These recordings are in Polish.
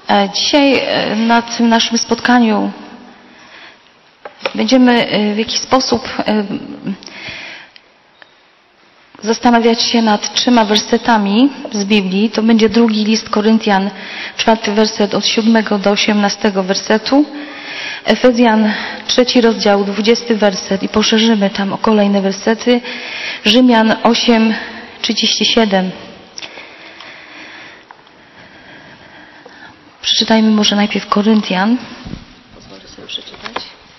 Dzisiaj na tym naszym spotkaniu będziemy w jakiś sposób zastanawiać się nad 3 wersetami z Biblii. To będzie 2 list Koryntian, 4 werset od 7 do 18 wersetu. Efezjan, 3 rozdział, 20 werset i poszerzymy tam o kolejne wersety. Rzymian 8, 37. Przeczytajmy może najpierw Koryntian. Pozwolę sobie przeczytać.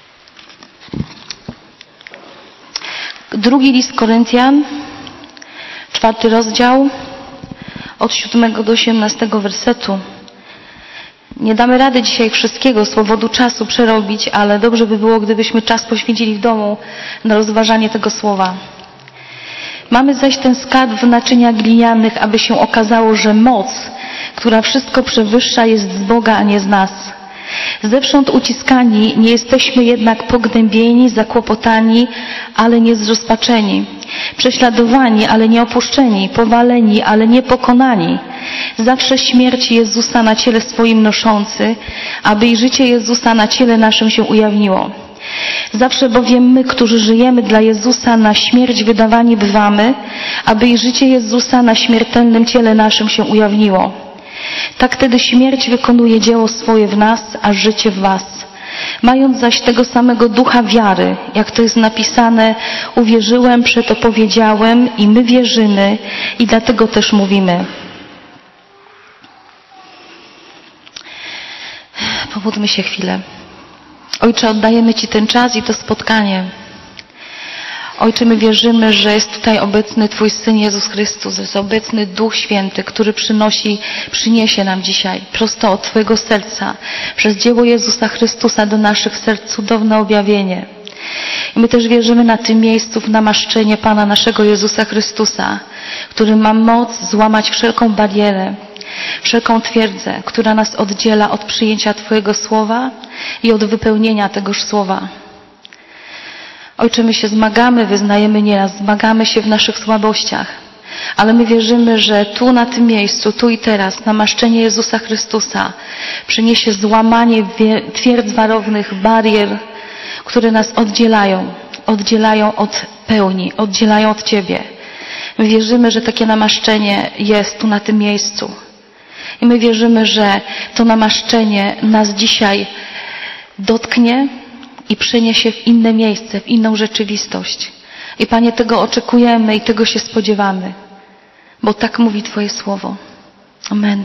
2 list Koryntian, 4 rozdział, od 7 do 18 wersetu. Nie damy rady dzisiaj wszystkiego z powodu czasu przerobić, ale dobrze by było, gdybyśmy czas poświęcili w domu na rozważanie tego słowa. Mamy zaś ten skarb w naczyniach glinianych, aby się okazało, że moc, która wszystko przewyższa, jest z Boga, a nie z nas. Zewsząd uciskani, nie jesteśmy jednak pognębieni, zakłopotani, ale nie zrozpaczeni. Prześladowani, ale nie opuszczeni, powaleni, ale nie pokonani. Zawsze śmierć Jezusa na ciele swoim noszący, aby i życie Jezusa na ciele naszym się ujawniło. Zawsze bowiem my, którzy żyjemy dla Jezusa, na śmierć wydawani bywamy, aby i życie Jezusa na śmiertelnym ciele naszym się ujawniło. Tak wtedy śmierć wykonuje dzieło swoje w nas, a życie w was. Mając zaś tego samego ducha wiary, jak to jest napisane, uwierzyłem, przeto powiedziałem i my wierzymy i dlatego też mówimy. Pomódlmy się chwilę. Ojcze, oddajemy Ci ten czas i to spotkanie. Ojcze, my wierzymy, że jest tutaj obecny Twój Syn Jezus Chrystus, jest obecny Duch Święty, który przyniesie nam dzisiaj prosto od Twojego serca, przez dzieło Jezusa Chrystusa do naszych serc cudowne objawienie. I my też wierzymy na tym miejscu w namaszczenie Pana naszego Jezusa Chrystusa, który ma moc złamać wszelką barierę, wszelką twierdzę, która nas oddziela od przyjęcia Twojego słowa i od wypełnienia tegoż słowa. Ojcze, my się zmagamy, wyznajemy nieraz, zmagamy się w naszych słabościach, ale my wierzymy, że tu na tym miejscu, tu i teraz, namaszczenie Jezusa Chrystusa przyniesie złamanie twierdz warownych, barier, które nas oddzielają od pełni, oddzielają od Ciebie. My wierzymy, że takie namaszczenie jest tu na tym miejscu. I my wierzymy, że to namaszczenie nas dzisiaj dotknie i przeniesie w inne miejsce, w inną rzeczywistość. I Panie, tego oczekujemy i tego się spodziewamy, bo tak mówi Twoje słowo. Amen.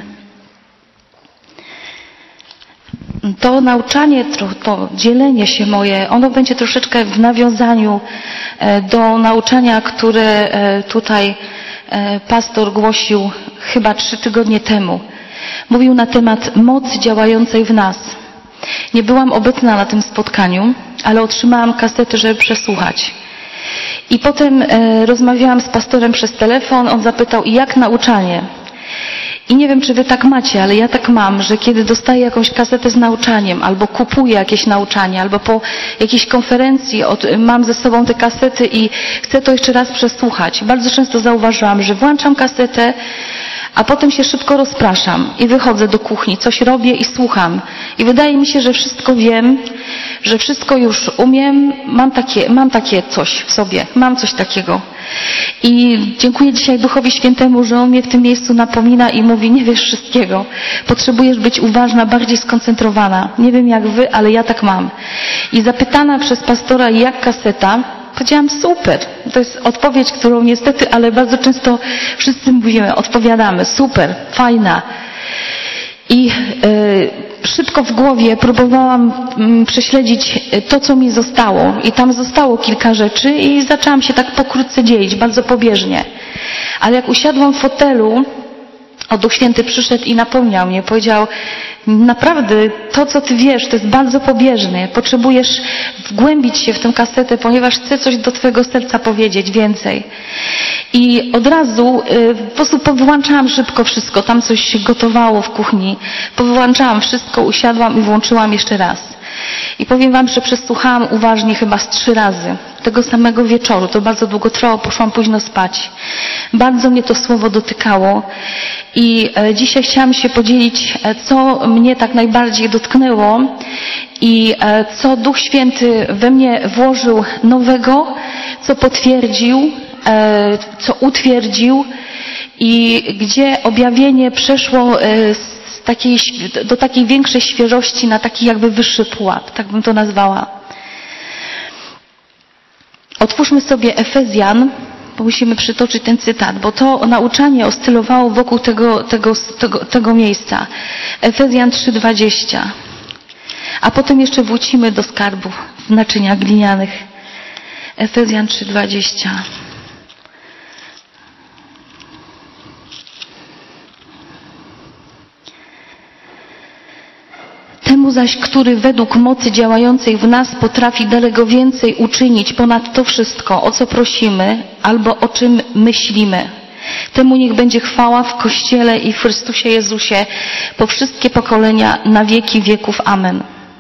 To nauczanie, to dzielenie się moje, ono będzie troszeczkę w nawiązaniu do nauczania, które tutaj pastor głosił chyba 3 tygodnie temu. Mówił na temat mocy działającej w nas. Nie byłam obecna na tym spotkaniu, ale otrzymałam kasetę, żeby przesłuchać. I potem rozmawiałam z pastorem przez telefon, on zapytał, jak nauczanie? I nie wiem, czy wy tak macie, ale ja tak mam, że kiedy dostaję jakąś kasetę z nauczaniem, albo kupuję jakieś nauczanie, albo po jakiejś konferencji mam ze sobą te kasety i chcę to jeszcze raz przesłuchać. Bardzo często zauważyłam, że włączam kasetę, a potem się szybko rozpraszam i wychodzę do kuchni, coś robię i słucham. I wydaje mi się, że wszystko wiem, że wszystko już umiem, mam takie coś w sobie, mam coś takiego. I dziękuję dzisiaj Duchowi Świętemu, że On mnie w tym miejscu napomina i mówi, nie wiesz wszystkiego. Potrzebujesz być uważna, bardziej skoncentrowana. Nie wiem jak wy, ale ja tak mam. I zapytana przez pastora, jak kaseta, powiedziałam, super. To jest odpowiedź, którą niestety, ale bardzo często wszyscy mówimy, odpowiadamy, super, fajna. I szybko w głowie próbowałam prześledzić to, co mi zostało. I tam zostało kilka rzeczy i zaczęłam się tak pokrótce dzielić, bardzo pobieżnie. Ale jak usiadłam w fotelu, Duch Święty przyszedł i napomniał mnie, powiedział, naprawdę to, co ty wiesz, to jest bardzo pobieżne. Potrzebujesz wgłębić się w tę kasetę, ponieważ chcę coś do twojego serca powiedzieć więcej. I od razu po prostu powyłączałam szybko wszystko. Tam coś się gotowało w kuchni. Powyłączałam wszystko, usiadłam i włączyłam jeszcze raz. I powiem wam, że przesłuchałam uważnie chyba z 3 razy. Tego samego wieczoru. To bardzo długo trwało, poszłam późno spać. Bardzo mnie to słowo dotykało. I dzisiaj chciałam się podzielić, co mnie tak najbardziej dotknęło i co Duch Święty we mnie włożył nowego, co potwierdził, co utwierdził i gdzie objawienie przeszło do takiej większej świeżości na taki jakby wyższy pułap, tak bym to nazwała. Otwórzmy sobie Efezjan, bo musimy przytoczyć ten cytat, bo to nauczanie oscylowało wokół tego miejsca. Efezjan 3:20. A potem jeszcze wrócimy do skarbów w naczyniach glinianych. Efezjan 3:20. Temu zaś, który według mocy działającej w nas potrafi daleko więcej uczynić ponad to wszystko, o co prosimy albo o czym myślimy. Temu niech będzie chwała w Kościele i w Chrystusie Jezusie po wszystkie pokolenia na wieki wieków. Amen.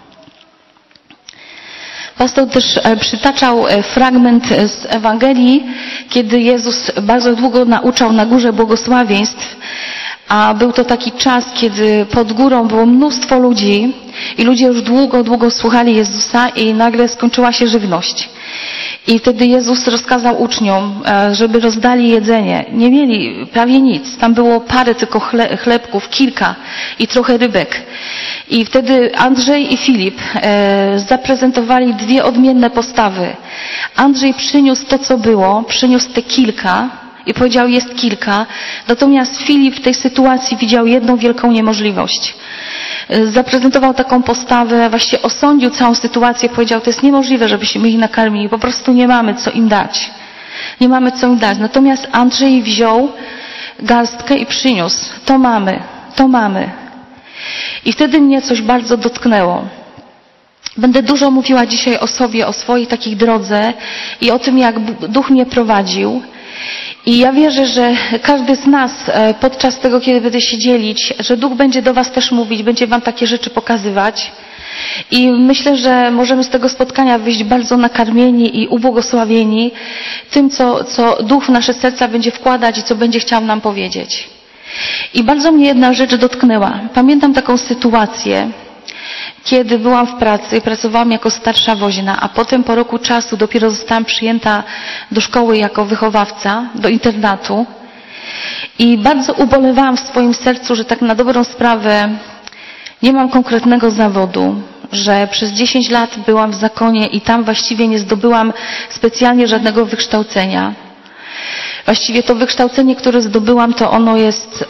Pastor też przytaczał fragment z Ewangelii, kiedy Jezus bardzo długo nauczał na Górze Błogosławieństw, a był to taki czas, kiedy pod górą było mnóstwo ludzi i ludzie już długo słuchali Jezusa i nagle skończyła się żywność. I wtedy Jezus rozkazał uczniom, żeby rozdali jedzenie. Nie mieli prawie nic. Tam było parę tylko chlebków, kilka i trochę rybek. I wtedy Andrzej i Filip zaprezentowali 2 odmienne postawy. Andrzej przyniósł to, co było, przyniósł te kilka i powiedział, jest kilka. Natomiast Filip w tej sytuacji widział jedną wielką niemożliwość. Zaprezentował taką postawę, właściwie osądził całą sytuację, powiedział, to jest niemożliwe, żebyśmy ich nakarmili, po prostu nie mamy co im dać. Nie mamy co im dać. Natomiast Andrzej wziął garstkę i przyniósł. To mamy. I wtedy mnie coś bardzo dotknęło. Będę dużo mówiła dzisiaj o sobie, o swojej takiej drodze i o tym, jak Duch mnie prowadził. I ja wierzę, że każdy z nas podczas tego, kiedy będę się dzielić, że Duch będzie do was też mówić, będzie wam takie rzeczy pokazywać. I myślę, że możemy z tego spotkania wyjść bardzo nakarmieni i ubłogosławieni tym, co Duch w nasze serca będzie wkładać i co będzie chciał nam powiedzieć. I bardzo mnie jedna rzecz dotknęła. Pamiętam taką sytuację, kiedy byłam w pracy, pracowałam jako starsza woźna, a potem po roku czasu dopiero zostałam przyjęta do szkoły jako wychowawca, do internatu. I bardzo ubolewałam w swoim sercu, że tak na dobrą sprawę nie mam konkretnego zawodu, że przez 10 lat byłam w zakonie i tam właściwie nie zdobyłam specjalnie żadnego wykształcenia. Właściwie to wykształcenie, które zdobyłam, to ono jest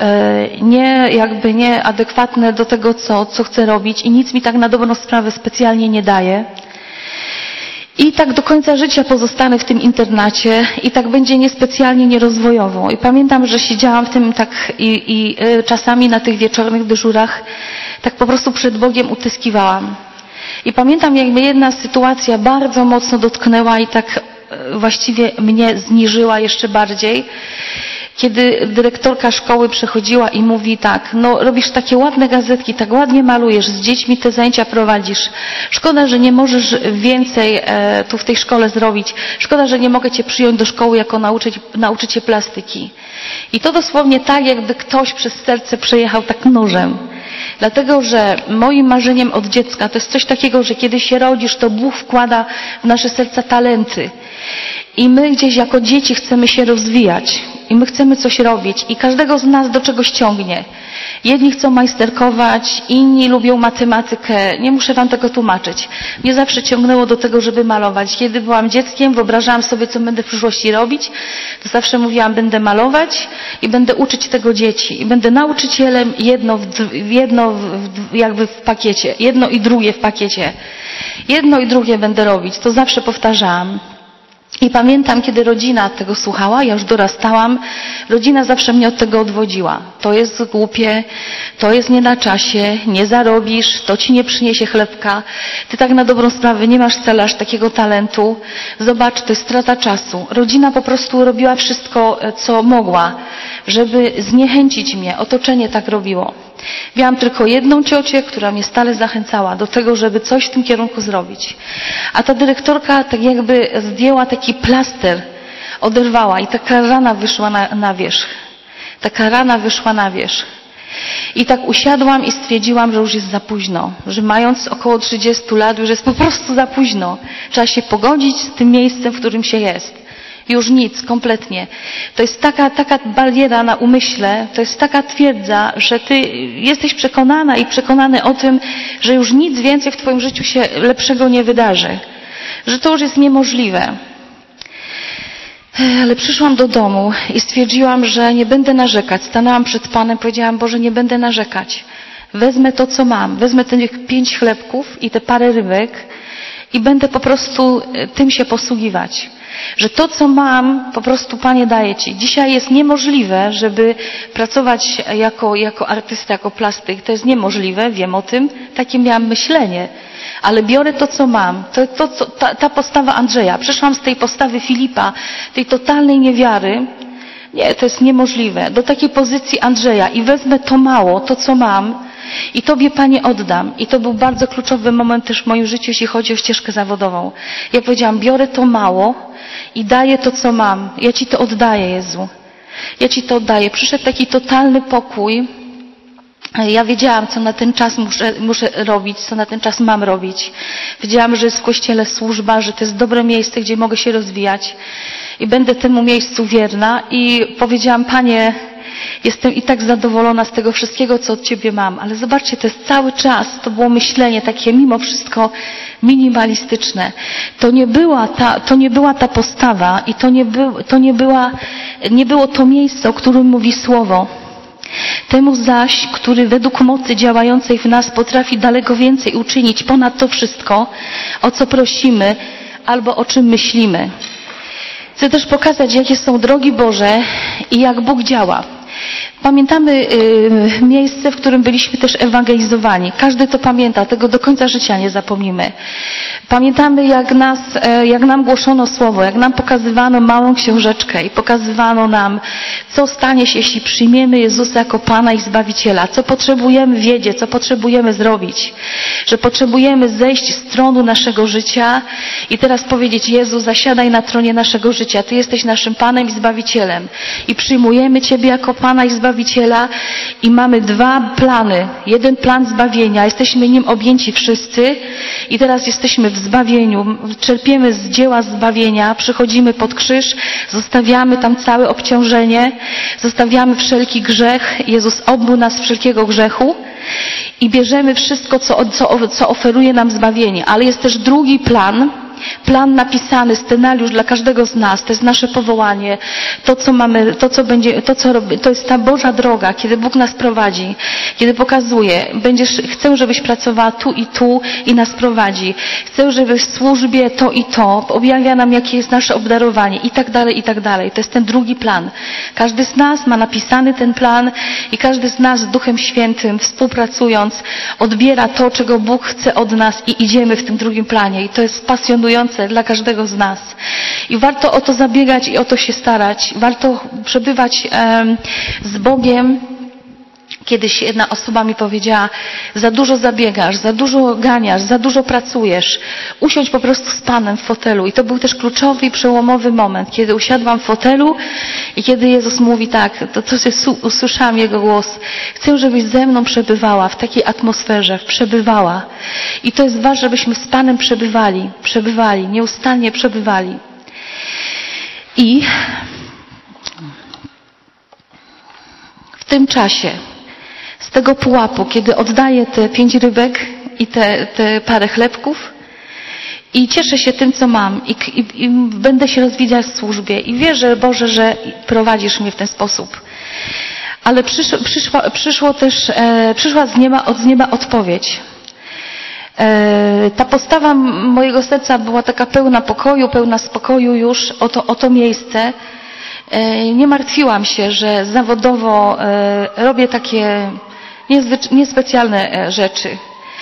nieadekwatne do tego, co chcę robić i nic mi tak na dobrą sprawę specjalnie nie daje. I tak do końca życia pozostanę w tym internacie i tak będzie niespecjalnie nierozwojowo. I pamiętam, że siedziałam w tym tak i czasami na tych wieczornych dyżurach tak po prostu przed Bogiem utyskiwałam. I pamiętam, jak mnie jedna sytuacja bardzo mocno dotknęła i tak właściwie mnie zniżyła jeszcze bardziej, kiedy dyrektorka szkoły przychodziła i mówi tak, no robisz takie ładne gazetki, tak ładnie malujesz, z dziećmi te zajęcia prowadzisz. Szkoda, że nie możesz więcej tu w tej szkole zrobić. Szkoda, że nie mogę cię przyjąć do szkoły jako nauczyciel plastyki. I to dosłownie tak, jakby ktoś przez serce przejechał tak nożem. Dlatego, że moim marzeniem od dziecka to jest coś takiego, że kiedy się rodzisz, to Bóg wkłada w nasze serca talenty. I my gdzieś jako dzieci chcemy się rozwijać. I my chcemy coś robić. I każdego z nas do czegoś ciągnie. Jedni chcą majsterkować, inni lubią matematykę. Nie muszę wam tego tłumaczyć. Mnie zawsze ciągnęło do tego, żeby malować. Kiedy byłam dzieckiem, wyobrażałam sobie, co będę w przyszłości robić. To zawsze mówiłam, będę malować i będę uczyć tego dzieci. I będę nauczycielem, jedno jakby w pakiecie. Jedno i drugie w pakiecie. Jedno i drugie będę robić. To zawsze powtarzałam. I pamiętam, kiedy rodzina tego słuchała, ja już dorastałam, rodzina zawsze mnie od tego odwodziła. To jest głupie, to jest nie na czasie, nie zarobisz, to ci nie przyniesie chlebka, ty tak na dobrą sprawę nie masz wcale aż takiego talentu. Zobacz, to jest strata czasu. Rodzina po prostu robiła wszystko, co mogła, żeby zniechęcić mnie. Otoczenie tak robiło. Miałam tylko jedną ciocię, która mnie stale zachęcała do tego, żeby coś w tym kierunku zrobić. A ta dyrektorka tak jakby zdjęła taki plaster, oderwała i taka rana wyszła na wierzch. Taka rana wyszła na wierzch. I tak usiadłam i stwierdziłam, że już jest za późno, że mając około 30 lat już jest po prostu za późno. Trzeba się pogodzić z tym miejscem, w którym się jest. Już nic, kompletnie. To jest taka bariera na umyśle, to jest taka twierdza, że ty jesteś przekonana i przekonany o tym, że już nic więcej w twoim życiu się lepszego nie wydarzy. Że to już jest niemożliwe. Ale przyszłam do domu i stwierdziłam, że nie będę narzekać. Stanęłam przed Panem, powiedziałam, Boże, nie będę narzekać. Wezmę to, co mam. Wezmę tych 5 chlebków i te parę rybek i będę po prostu tym się posługiwać. Że to, co mam, po prostu Panie daję Ci. Dzisiaj jest niemożliwe, żeby pracować jako artysta, jako plastyk. To jest niemożliwe, wiem o tym. Takie miałam myślenie. Ale biorę to, co mam. Ta postawa Andrzeja. Przeszłam z tej postawy Filipa, tej totalnej niewiary. Nie, to jest niemożliwe. Do takiej pozycji Andrzeja i wezmę to mało, to, co mam i Tobie, Panie, oddam. I to był bardzo kluczowy moment też w moim życiu, jeśli chodzi o ścieżkę zawodową. Jak powiedziałam, biorę to mało i daję to, co mam. Ja Ci to oddaję, Jezu. Ja Ci to oddaję. Przyszedł taki totalny pokój. Ja wiedziałam, co na ten czas muszę robić, co na ten czas mam robić. Wiedziałam, że jest w Kościele służba, że to jest dobre miejsce, gdzie mogę się rozwijać i będę temu miejscu wierna. I powiedziałam, Panie, jestem i tak zadowolona z tego wszystkiego, co od Ciebie mam. Ale zobaczcie, to jest cały czas, to było myślenie takie mimo wszystko minimalistyczne. To nie była ta postawa i nie było to miejsce, o którym mówi Słowo. Temu zaś, który według mocy działającej w nas potrafi daleko więcej uczynić ponad to wszystko, o co prosimy albo o czym myślimy. Chcę też pokazać, jakie są drogi Boże i jak Bóg działa. Pamiętamy miejsce, w którym byliśmy też ewangelizowani. Każdy to pamięta, tego do końca życia nie zapomnimy. Pamiętamy, jak nam głoszono Słowo, jak nam pokazywano małą książeczkę i pokazywano nam, co stanie się, jeśli przyjmiemy Jezusa jako Pana i Zbawiciela, co potrzebujemy wiedzieć, co potrzebujemy zrobić, że potrzebujemy zejść z tronu naszego życia i teraz powiedzieć, Jezu, zasiadaj na tronie naszego życia, Ty jesteś naszym Panem i Zbawicielem i przyjmujemy Ciebie jako Pana i Zbawiciela i mamy 2 plany. Jeden plan zbawienia, jesteśmy nim objęci wszyscy i teraz jesteśmy w zbawieniu, czerpiemy z dzieła zbawienia, przychodzimy pod krzyż, zostawiamy tam całe obciążenie, zostawiamy wszelki grzech, Jezus obmył nas wszelkiego grzechu i bierzemy wszystko, co oferuje nam zbawienie. Ale jest też drugi plan napisany, scenariusz dla każdego z nas, to jest nasze powołanie, to co mamy, to jest ta Boża droga, kiedy Bóg nas prowadzi, kiedy pokazuje, chcę, żebyś pracowała tu i nas prowadzi. Chcę, żebyś w służbie to i to, objawia nam, jakie jest nasze obdarowanie i tak dalej, i tak dalej. To jest ten drugi plan. Każdy z nas ma napisany ten plan i każdy z nas z Duchem Świętym, współpracując, odbiera to, czego Bóg chce od nas i idziemy w tym drugim planie. I to jest pasjonujące dla każdego z nas. I warto o to zabiegać i o to się starać. Warto przebywać z Bogiem. Kiedyś jedna osoba mi powiedziała, za dużo zabiegasz, za dużo ganiasz, za dużo pracujesz. Usiądź po prostu z Panem w fotelu. I to był też kluczowy i przełomowy moment, kiedy usiadłam w fotelu i kiedy Jezus mówi tak, usłyszałam Jego głos, chcę, żebyś ze mną przebywała w takiej atmosferze, przebywała. I to jest ważne, żebyśmy z Panem przebywali, nieustannie przebywali. I w tym czasie, z tego pułapu, kiedy oddaję te 5 rybek i te parę chlebków i cieszę się tym, co mam i będę się rozwijać w służbie i wierzę, Boże, że prowadzisz mnie w ten sposób. Ale przyszła z nieba odpowiedź. Ta postawa mojego serca była taka pełna pokoju, pełna spokoju już o to miejsce. Nie martwiłam się, że zawodowo robię takie niespecjalne rzeczy.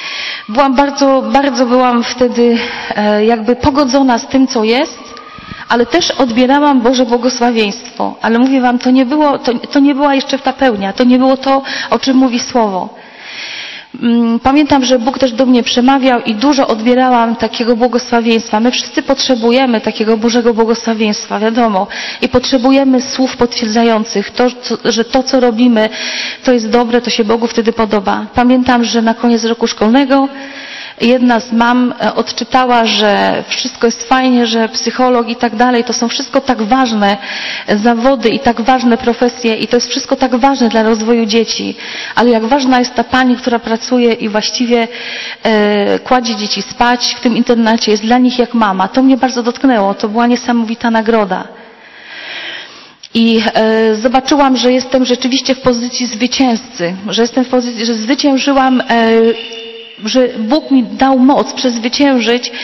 Bardzo byłam wtedy jakby pogodzona z tym, co jest, ale też odbierałam Boże błogosławieństwo. Ale mówię wam, to nie była jeszcze ta pełnia, to nie było to, o czym mówi Słowo. Pamiętam, że Bóg też do mnie przemawiał i dużo odbierałam takiego błogosławieństwa. My wszyscy potrzebujemy takiego Bożego błogosławieństwa, wiadomo. I potrzebujemy słów potwierdzających, że to, co robimy, to jest dobre, to się Bogu wtedy podoba. Pamiętam, że na koniec roku szkolnego jedna z mam odczytała, że wszystko jest fajnie, że psycholog i tak dalej, to są wszystko tak ważne zawody i tak ważne profesje i to jest wszystko tak ważne dla rozwoju dzieci. Ale jak ważna jest ta pani, która pracuje i właściwie kładzie dzieci spać w tym internacie, jest dla nich jak mama. To mnie bardzo dotknęło, to była niesamowita nagroda. I zobaczyłam, że jestem rzeczywiście w pozycji zwycięzcy, że jestem w pozycji, że zwyciężyłam, że Bóg mi dał moc przezwyciężyć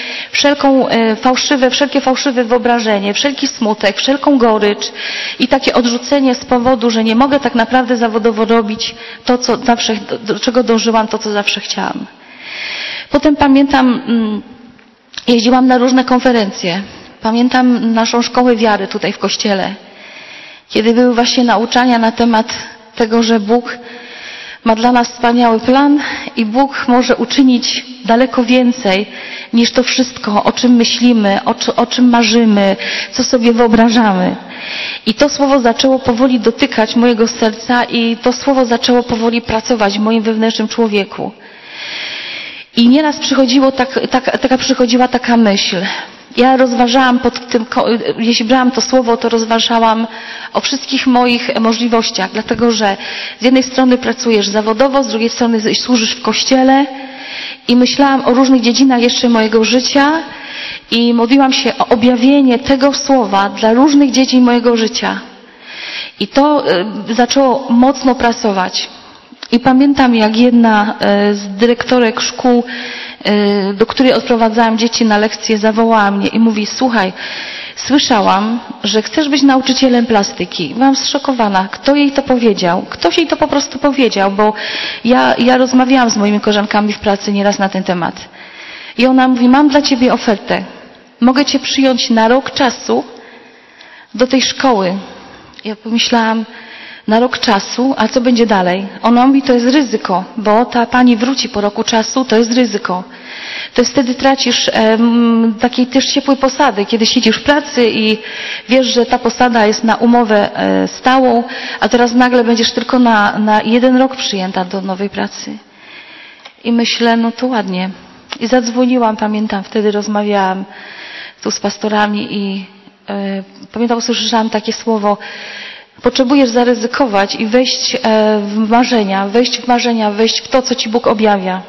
wszelkie fałszywe wyobrażenie, wszelki smutek, wszelką gorycz i takie odrzucenie z powodu, że nie mogę tak naprawdę zawodowo robić to, co zawsze, do czego dążyłam, to, co zawsze chciałam. Potem pamiętam, jeździłam na różne konferencje. Pamiętam naszą szkołę wiary tutaj w kościele, kiedy były właśnie nauczania na temat tego, że Bóg ma dla nas wspaniały plan i Bóg może uczynić daleko więcej niż to wszystko, o czym myślimy, o czym marzymy, co sobie wyobrażamy. I to słowo zaczęło powoli dotykać mojego serca i to słowo zaczęło powoli pracować w moim wewnętrznym człowieku. I nieraz przychodziła taka myśl. Ja rozważałam jeśli brałam to słowo, to rozważałam o wszystkich moich możliwościach, dlatego że z jednej strony pracujesz zawodowo, z drugiej strony służysz w kościele i myślałam o różnych dziedzinach jeszcze mojego życia i modliłam się o objawienie tego słowa dla różnych dziedzin mojego życia. I to zaczęło mocno pracować. I pamiętam, jak jedna z dyrektorek szkół, do której odprowadzałam dzieci na lekcje, zawołała mnie i mówi: słuchaj, słyszałam, że chcesz być nauczycielem plastyki. Byłam zszokowana. Kto jej to powiedział? Ktoś jej to po prostu powiedział, bo ja rozmawiałam z moimi koleżankami w pracy nieraz na ten temat. I ona mówi: mam dla ciebie ofertę. Mogę cię przyjąć na rok czasu do tej szkoły. Ja pomyślałam: na rok czasu, a co będzie dalej? Ona mówi: to jest ryzyko, bo ta pani wróci po roku czasu, to jest ryzyko. To jest wtedy tracisz takiej też ciepłej posady, kiedy siedzisz w pracy i wiesz, że ta posada jest na umowę stałą, a teraz nagle będziesz tylko na 1 rok przyjęta do nowej pracy. I myślę, no to ładnie. I zadzwoniłam, pamiętam, wtedy rozmawiałam tu z pastorami i pamiętam, usłyszałam takie słowo: potrzebujesz zaryzykować i wejść w marzenia, wejść w to, co Ci Bóg objawia.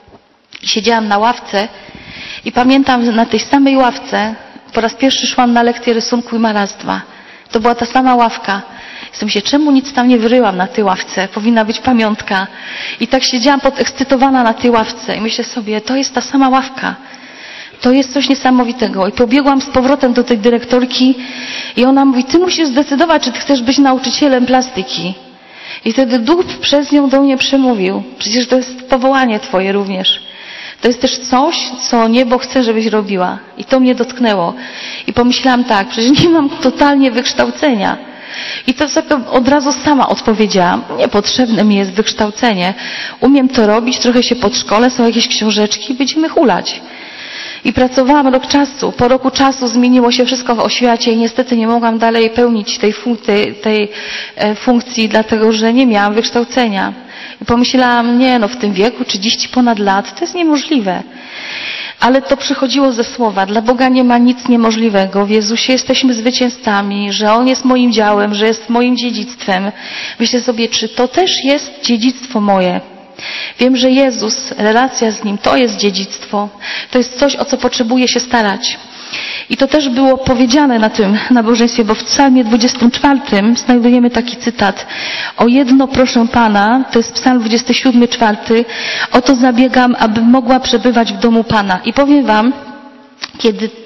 I siedziałam na ławce i pamiętam, na tej samej ławce po raz pierwszy szłam na lekcję rysunku i malarstwa. To była ta sama ławka. I myślę, czemu nic tam nie wyryłam na tej ławce? Powinna być pamiątka. I tak siedziałam podekscytowana na tej ławce i myślę sobie, to jest ta sama ławka. To jest coś niesamowitego. I pobiegłam z powrotem do tej dyrektorki i ona mówi: ty musisz zdecydować, czy ty chcesz być nauczycielem plastyki. I wtedy Duch przez nią do mnie przemówił: przecież to jest powołanie twoje również. To jest też coś, co niebo chce, żebyś robiła. I to mnie dotknęło. I pomyślałam tak: przecież nie mam totalnie wykształcenia. I to sobie od razu sama odpowiedziałam: niepotrzebne mi jest wykształcenie. Umiem to robić, trochę się podszkolę, są jakieś książeczki, będziemy hulać. I pracowałam rok czasu. Po roku czasu zmieniło się wszystko w oświacie i niestety nie mogłam dalej pełnić tej funkcji, dlatego że nie miałam wykształcenia. I pomyślałam: nie, no w tym wieku 30 ponad lat to jest niemożliwe. Ale to przychodziło ze słowa. Dla Boga nie ma nic niemożliwego. W Jezusie jesteśmy zwycięzcami, że On jest moim działem, że jest moim dziedzictwem. Myślę sobie, czy to też jest dziedzictwo moje. Wiem, że Jezus, relacja z Nim, to jest dziedzictwo. To jest coś, o co potrzebuję się starać. I to też było powiedziane na tym nabożeństwie, bo w Psalmie 24 znajdujemy taki cytat: o jedno proszę Pana, to jest Psalm 27:4, o to zabiegam, abym mogła przebywać w domu Pana. I powiem wam, kiedy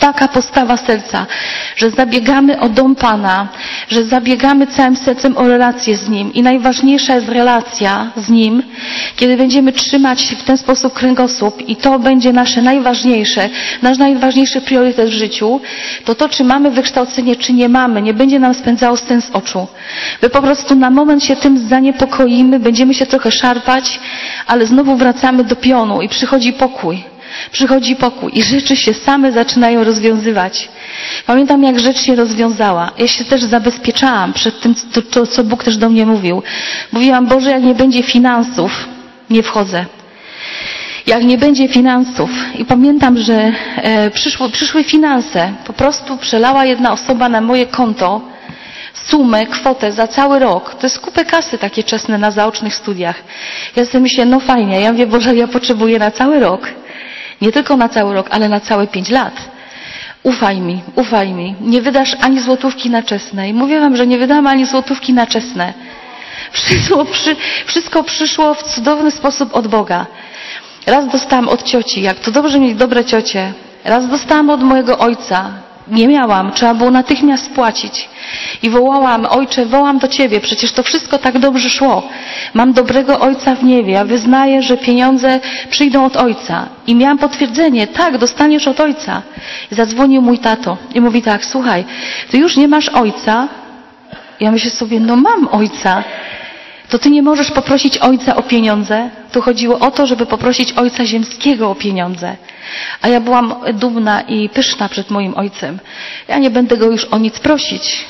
taka postawa serca, że zabiegamy o dom Pana, że zabiegamy całym sercem o relację z Nim. I najważniejsza jest relacja z Nim, kiedy będziemy trzymać w ten sposób kręgosłup i to będzie nasz najważniejszy priorytet w życiu, to czy mamy wykształcenie, czy nie mamy, nie będzie nam spędzało scen z oczu. My po prostu na moment się tym zaniepokoimy, będziemy się trochę szarpać, ale znowu wracamy do pionu i przychodzi pokój. Przychodzi pokój i rzeczy się same zaczynają rozwiązywać. Pamiętam, jak rzecz się rozwiązała. Ja się też zabezpieczałam przed tym, co Bóg też do mnie mówił. Mówiłam, Boże, jak nie będzie finansów, nie wchodzę. Jak nie będzie finansów. I pamiętam, że przyszły finanse. Po prostu przelała jedna osoba na moje konto sumę, kwotę za cały rok. To jest kupę kasy takie czesne na zaocznych studiach. Ja sobie myślę, no fajnie. Ja mówię, Boże, ja potrzebuję na cały rok. Nie tylko na cały rok, ale na całe 5 lat. Ufaj mi. Nie wydasz ani złotówki na czesne. I mówię wam, że nie wydam ani złotówki na czesne. Wszystko przyszło w cudowny sposób od Boga. Raz dostałam od cioci, jak to dobrze mieć dobre ciocie. Raz dostałam od mojego ojca. Nie miałam, trzeba było natychmiast spłacić. I wołałam, Ojcze, wołam do Ciebie, przecież to wszystko tak dobrze szło. Mam dobrego Ojca w niebie, ja wyznaję, że pieniądze przyjdą od Ojca. I miałam potwierdzenie, tak, dostaniesz od Ojca. I zadzwonił mój tato i mówi tak, słuchaj, Ty już nie masz Ojca? Ja myślę sobie, no mam Ojca. To Ty nie możesz poprosić Ojca o pieniądze? Tu chodziło o to, żeby poprosić Ojca Ziemskiego o pieniądze. A ja byłam dumna i pyszna przed moim Ojcem. Ja nie będę Go już o nic prosić.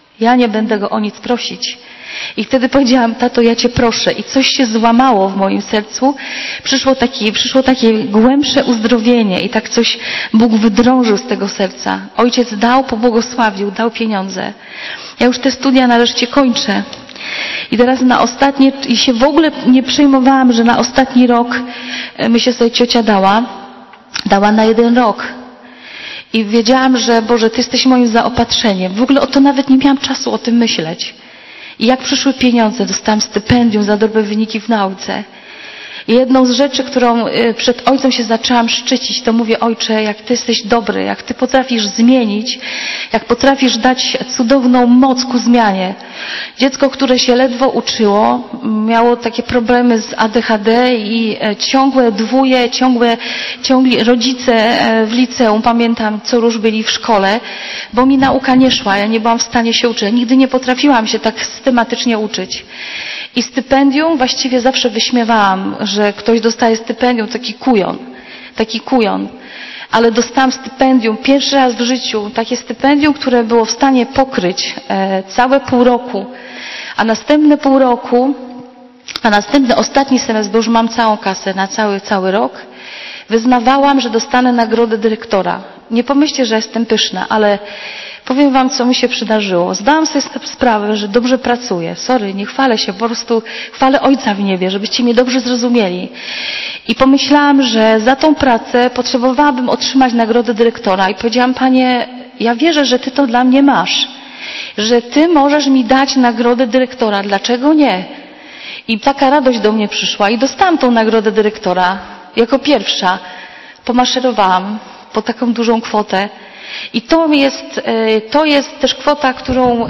I wtedy powiedziałam, tato, ja Cię proszę. I coś się złamało w moim sercu. Przyszło takie głębsze uzdrowienie i tak coś Bóg wydrążył z tego serca. Ojciec dał, pobłogosławił, dał pieniądze. Ja już te studia nareszcie kończę. I teraz i się w ogóle nie przejmowałam, że na ostatni rok, myślę sobie, ciocia dała na 1 rok. I wiedziałam, że Boże, Ty jesteś moim zaopatrzeniem. W ogóle o to nawet nie miałam czasu o tym myśleć. I jak przyszły pieniądze, dostałam stypendium za dobre wyniki w nauce. I jedną z rzeczy, którą przed Ojcem się zaczęłam szczycić, to mówię, Ojcze, jak Ty jesteś dobry, jak Ty potrafisz zmienić, jak potrafisz dać cudowną moc ku zmianie. Dziecko, które się ledwo uczyło, miało takie problemy z ADHD i ciągłe dwóje, ciągli rodzice w liceum, pamiętam, co róż byli w szkole, bo mi nauka nie szła, ja nie byłam w stanie się uczyć. Nigdy nie potrafiłam się tak systematycznie uczyć. I stypendium właściwie zawsze wyśmiewałam, że ktoś dostaje stypendium, taki kujon. Ale dostałam stypendium pierwszy raz w życiu, takie stypendium, które było w stanie pokryć całe pół roku, a następne pół roku, ostatni semestr, bo już mam całą kasę na cały rok, wyznawałam, że dostanę nagrodę dyrektora. Nie pomyślcie, że jestem pyszna, ale powiem wam, co mi się przydarzyło. Zdałam sobie sprawę, że dobrze pracuję. Nie chwalę się, po prostu chwalę Ojca w niebie, żebyście mnie dobrze zrozumieli. I pomyślałam, że za tą pracę potrzebowałabym otrzymać nagrodę dyrektora. I powiedziałam, Panie, ja wierzę, że Ty to dla mnie masz. Że Ty możesz mi dać nagrodę dyrektora. Dlaczego nie? I taka radość do mnie przyszła i dostałam tą nagrodę dyrektora. Jako pierwsza pomaszerowałam po taką dużą kwotę. I to jest też kwota, którą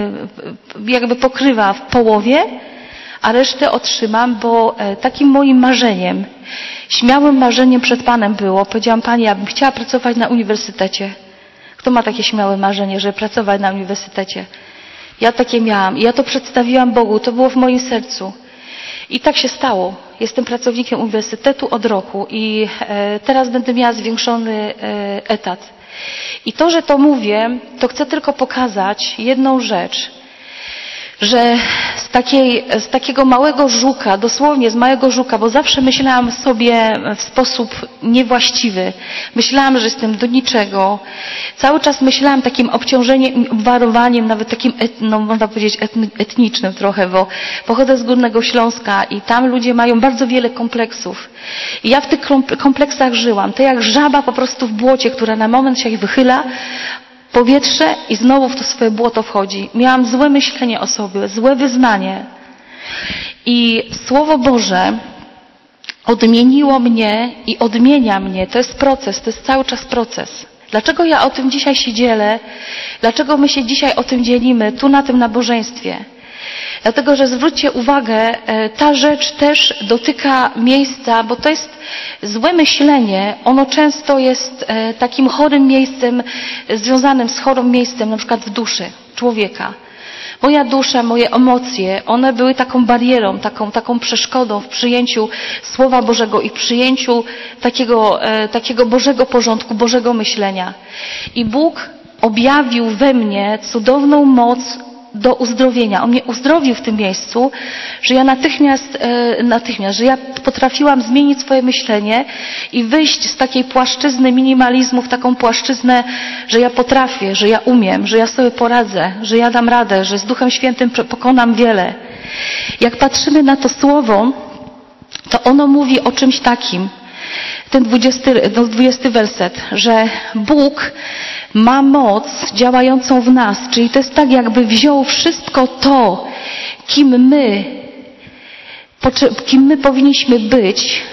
jakby pokrywa w połowie, a resztę otrzymam, bo takim moim marzeniem, śmiałym marzeniem przed Panem było, powiedziałam, Panie, ja bym chciała pracować na uniwersytecie. Kto ma takie śmiałe marzenie, żeby pracować na uniwersytecie? Ja takie miałam i ja to przedstawiłam Bogu, to było w moim sercu. I tak się stało. Jestem pracownikiem uniwersytetu od roku i teraz będę miała zwiększony etat. I to, że to mówię, to chcę tylko pokazać jedną rzecz, że z takiego małego żuka, dosłownie z małego żuka, bo zawsze myślałam sobie w sposób niewłaściwy. Myślałam, że jestem do niczego. Cały czas myślałam takim obciążeniem, obwarowaniem, nawet takim, można powiedzieć, etnicznym trochę, bo pochodzę z Górnego Śląska i tam ludzie mają bardzo wiele kompleksów. I ja w tych kompleksach żyłam. To jak żaba po prostu w błocie, która na moment się wychyla, powietrze i znowu w to swoje błoto wchodzi. Miałam złe myślenie o sobie, złe wyznanie. I Słowo Boże odmieniło mnie i odmienia mnie. To jest proces, to jest cały czas proces. Dlaczego ja o tym dzisiaj się dzielę? Dlaczego my się dzisiaj o tym dzielimy, tu na tym nabożeństwie? Dlatego, że zwróćcie uwagę, ta rzecz też dotyka miejsca, bo to jest złe myślenie. Ono często jest takim chorym miejscem, związanym z chorym miejscem, na przykład w duszy człowieka. Moja dusza, moje emocje, one były taką barierą, taką przeszkodą w przyjęciu Słowa Bożego i w przyjęciu takiego Bożego porządku, Bożego myślenia. I Bóg objawił we mnie cudowną moc do uzdrowienia. On mnie uzdrowił w tym miejscu, że ja natychmiast, że ja potrafiłam zmienić swoje myślenie i wyjść z takiej płaszczyzny minimalizmu w taką płaszczyznę, że ja potrafię, że ja umiem, że ja sobie poradzę, że ja dam radę, że z Duchem Świętym pokonam wiele. Jak patrzymy na to słowo, to ono mówi o czymś takim, ten 20 werset, że Bóg ma moc działającą w nas, czyli to jest tak, jakby wziął wszystko to, kim my powinniśmy być,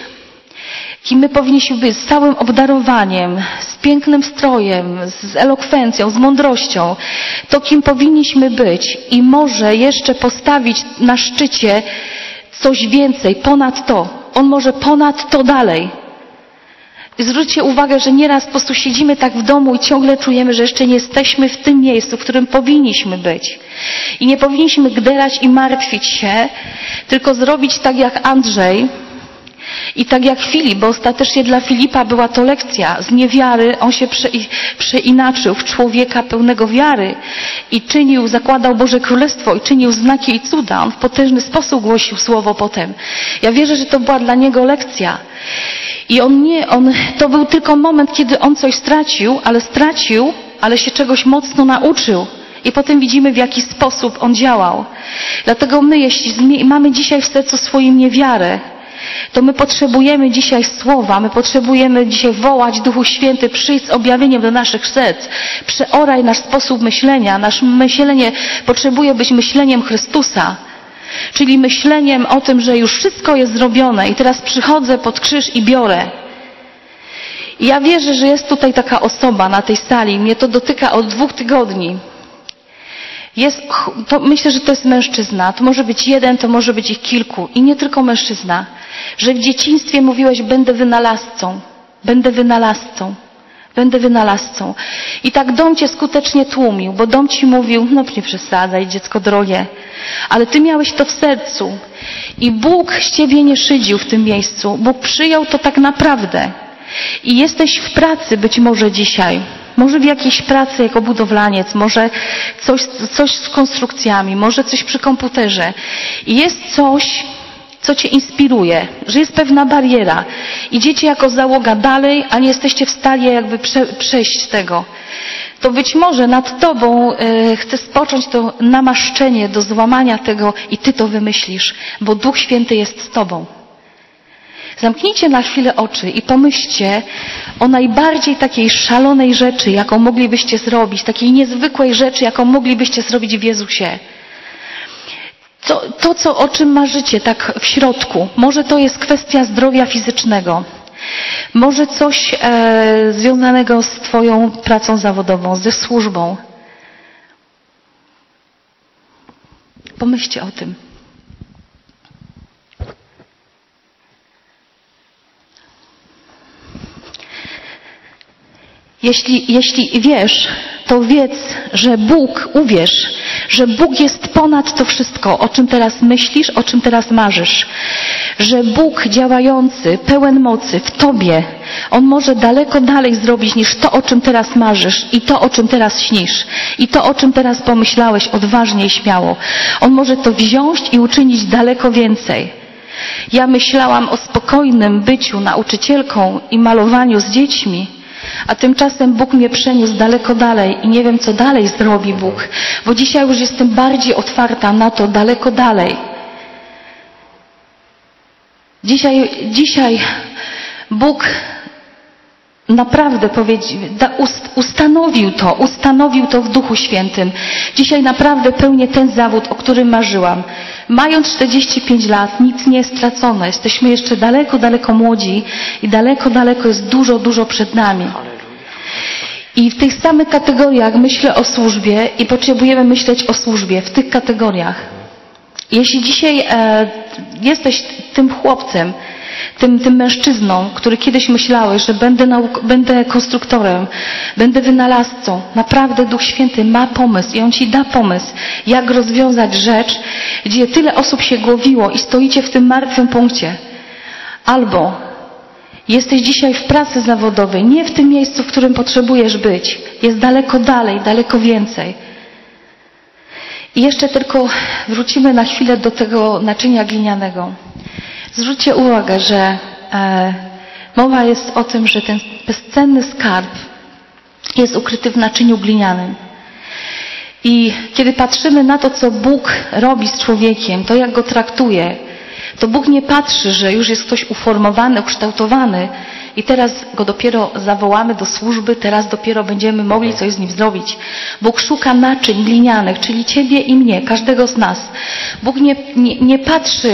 z całym obdarowaniem, z pięknym strojem, z elokwencją, z mądrością, to kim powinniśmy być i może jeszcze postawić na szczycie coś więcej, ponad to. On może ponad to dalej. Zwróćcie uwagę, że nieraz po prostu siedzimy tak w domu i ciągle czujemy, że jeszcze nie jesteśmy w tym miejscu, w którym powinniśmy być. I nie powinniśmy gderać i martwić się, tylko zrobić tak jak Andrzej i tak jak Filip, bo ostatecznie dla Filipa była to lekcja. Z niewiary on się przeinaczył w człowieka pełnego wiary i zakładał Boże Królestwo i czynił znaki i cuda. On w potężny sposób głosił słowo potem. Ja wierzę, że to była dla niego lekcja. I to był tylko moment, kiedy on coś stracił, ale się czegoś mocno nauczył. I potem widzimy, w jaki sposób on działał. Dlatego my, jeśli mamy dzisiaj w sercu swoim niewiarę, to my potrzebujemy dzisiaj słowa, my potrzebujemy dzisiaj wołać Duchu Święty, przyjdź z objawieniem do naszych serc, przeoraj nasz sposób myślenia. Nasze myślenie potrzebuje być myśleniem Chrystusa. Czyli myśleniem o tym, że już wszystko jest zrobione i teraz przychodzę pod krzyż i biorę. I ja wierzę, że jest tutaj taka osoba na tej sali. Mnie to dotyka od 2 tygodni. Myślę, że to jest mężczyzna. To może być jeden, to może być ich kilku. I nie tylko mężczyzna. Że w dzieciństwie mówiłeś, będę wynalazcą. Będę wynalazcą. Będę wynalazcą. I tak dom cię skutecznie tłumił, bo dom ci mówił, no nie przesadzaj, dziecko drogie. Ale ty miałeś to w sercu. I Bóg z ciebie nie szydził w tym miejscu. Bóg przyjął to tak naprawdę. I jesteś w pracy być może dzisiaj. Może w jakiejś pracy jako budowlaniec, może coś z konstrukcjami, może coś przy komputerze. I jest coś, co cię inspiruje, że jest pewna bariera. Idziecie jako załoga dalej, a nie jesteście w stanie jakby przejść tego. To być może nad tobą chce spocząć to namaszczenie do złamania tego i ty to wymyślisz, bo Duch Święty jest z tobą. Zamknijcie na chwilę oczy i pomyślcie o najbardziej takiej szalonej rzeczy, jaką moglibyście zrobić, takiej niezwykłej rzeczy, jaką moglibyście zrobić w Jezusie. O czym marzycie tak w środku. Może to jest kwestia zdrowia fizycznego. Może coś związanego z twoją pracą zawodową, ze służbą. Pomyślcie o tym. Jeśli wiesz, to wiedz, uwierz, że Bóg jest ponad to wszystko, o czym teraz myślisz, o czym teraz marzysz. Że Bóg działający, pełen mocy w tobie, On może daleko dalej zrobić niż to, o czym teraz marzysz i to, o czym teraz śnisz i to, o czym teraz pomyślałeś odważnie i śmiało. On może to wziąć i uczynić daleko więcej. Ja myślałam o spokojnym byciu nauczycielką i malowaniu z dziećmi, a tymczasem Bóg mnie przeniósł daleko dalej i nie wiem, co dalej zrobi Bóg, bo dzisiaj już jestem bardziej otwarta na to daleko dalej. Dzisiaj Bóg naprawdę ustanowił to w Duchu Świętym. Dzisiaj naprawdę pełnię ten zawód, o którym marzyłam. Mając 45 lat, nic nie jest stracone. Jesteśmy jeszcze daleko, daleko młodzi i daleko, daleko jest dużo, dużo przed nami. I w tych samych kategoriach myślę o służbie i potrzebujemy myśleć o służbie w tych kategoriach. Jeśli dzisiaj jesteś tym chłopcem, tym mężczyzną, który kiedyś myślałeś, że będę konstruktorem, będę wynalazcą, naprawdę Duch Święty ma pomysł i On Ci da pomysł, jak rozwiązać rzecz, gdzie tyle osób się głowiło i stoicie w tym martwym punkcie. Albo jesteś dzisiaj w pracy zawodowej, nie w tym miejscu, w którym potrzebujesz być. Jest daleko dalej, daleko więcej. I jeszcze tylko wrócimy na chwilę do tego naczynia glinianego. Zwróćcie uwagę, że mowa jest o tym, że ten bezcenny skarb jest ukryty w naczyniu glinianym. I kiedy patrzymy na to, co Bóg robi z człowiekiem, to jak go traktuje, to Bóg nie patrzy, że już jest ktoś uformowany, ukształtowany i teraz go dopiero zawołamy do służby, teraz dopiero będziemy mogli coś z nim zrobić. Bóg szuka naczyń glinianych, czyli Ciebie i mnie, każdego z nas. Bóg nie patrzy,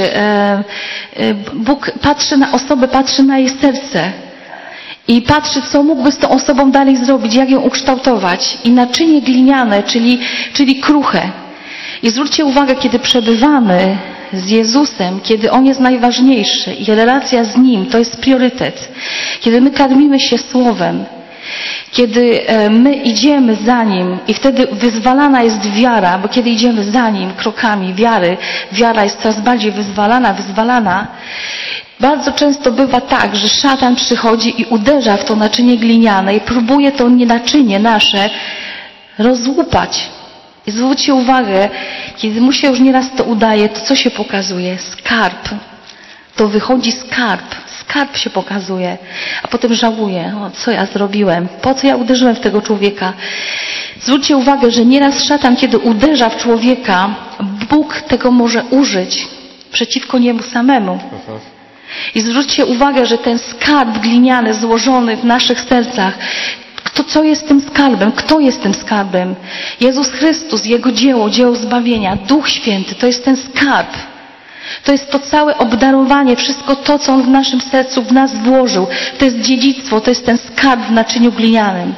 Bóg patrzy na osobę, patrzy na jej serce i patrzy, co mógłby z tą osobą dalej zrobić, jak ją ukształtować. I naczynie gliniane, czyli kruche. I zwróćcie uwagę, kiedy przebywamy z Jezusem, kiedy On jest najważniejszy i relacja z Nim to jest priorytet. Kiedy my karmimy się Słowem, kiedy my idziemy za Nim i wtedy wyzwalana jest wiara, bo kiedy idziemy za Nim krokami wiary, wiara jest coraz bardziej wyzwalana. Bardzo często bywa tak, że szatan przychodzi i uderza w to naczynie gliniane i próbuje to naczynie nasze rozłupać. I zwróćcie uwagę, kiedy mu się już nieraz to udaje, to co się pokazuje? Skarb. To wychodzi skarb. Skarb się pokazuje. A potem żałuje. O, co ja zrobiłem? Po co ja uderzyłem w tego człowieka? Zwróćcie uwagę, że nieraz szatan, kiedy uderza w człowieka, Bóg tego może użyć przeciwko niemu samemu. I zwróćcie uwagę, że ten skarb gliniany złożony w naszych sercach, to co jest tym skarbem? Kto jest tym skarbem? Jezus Chrystus, Jego dzieło zbawienia, Duch Święty, to jest ten skarb. To jest to całe obdarowanie, wszystko to, co On w naszym sercu, w nas włożył. To jest dziedzictwo, to jest ten skarb w naczyniu glinianym.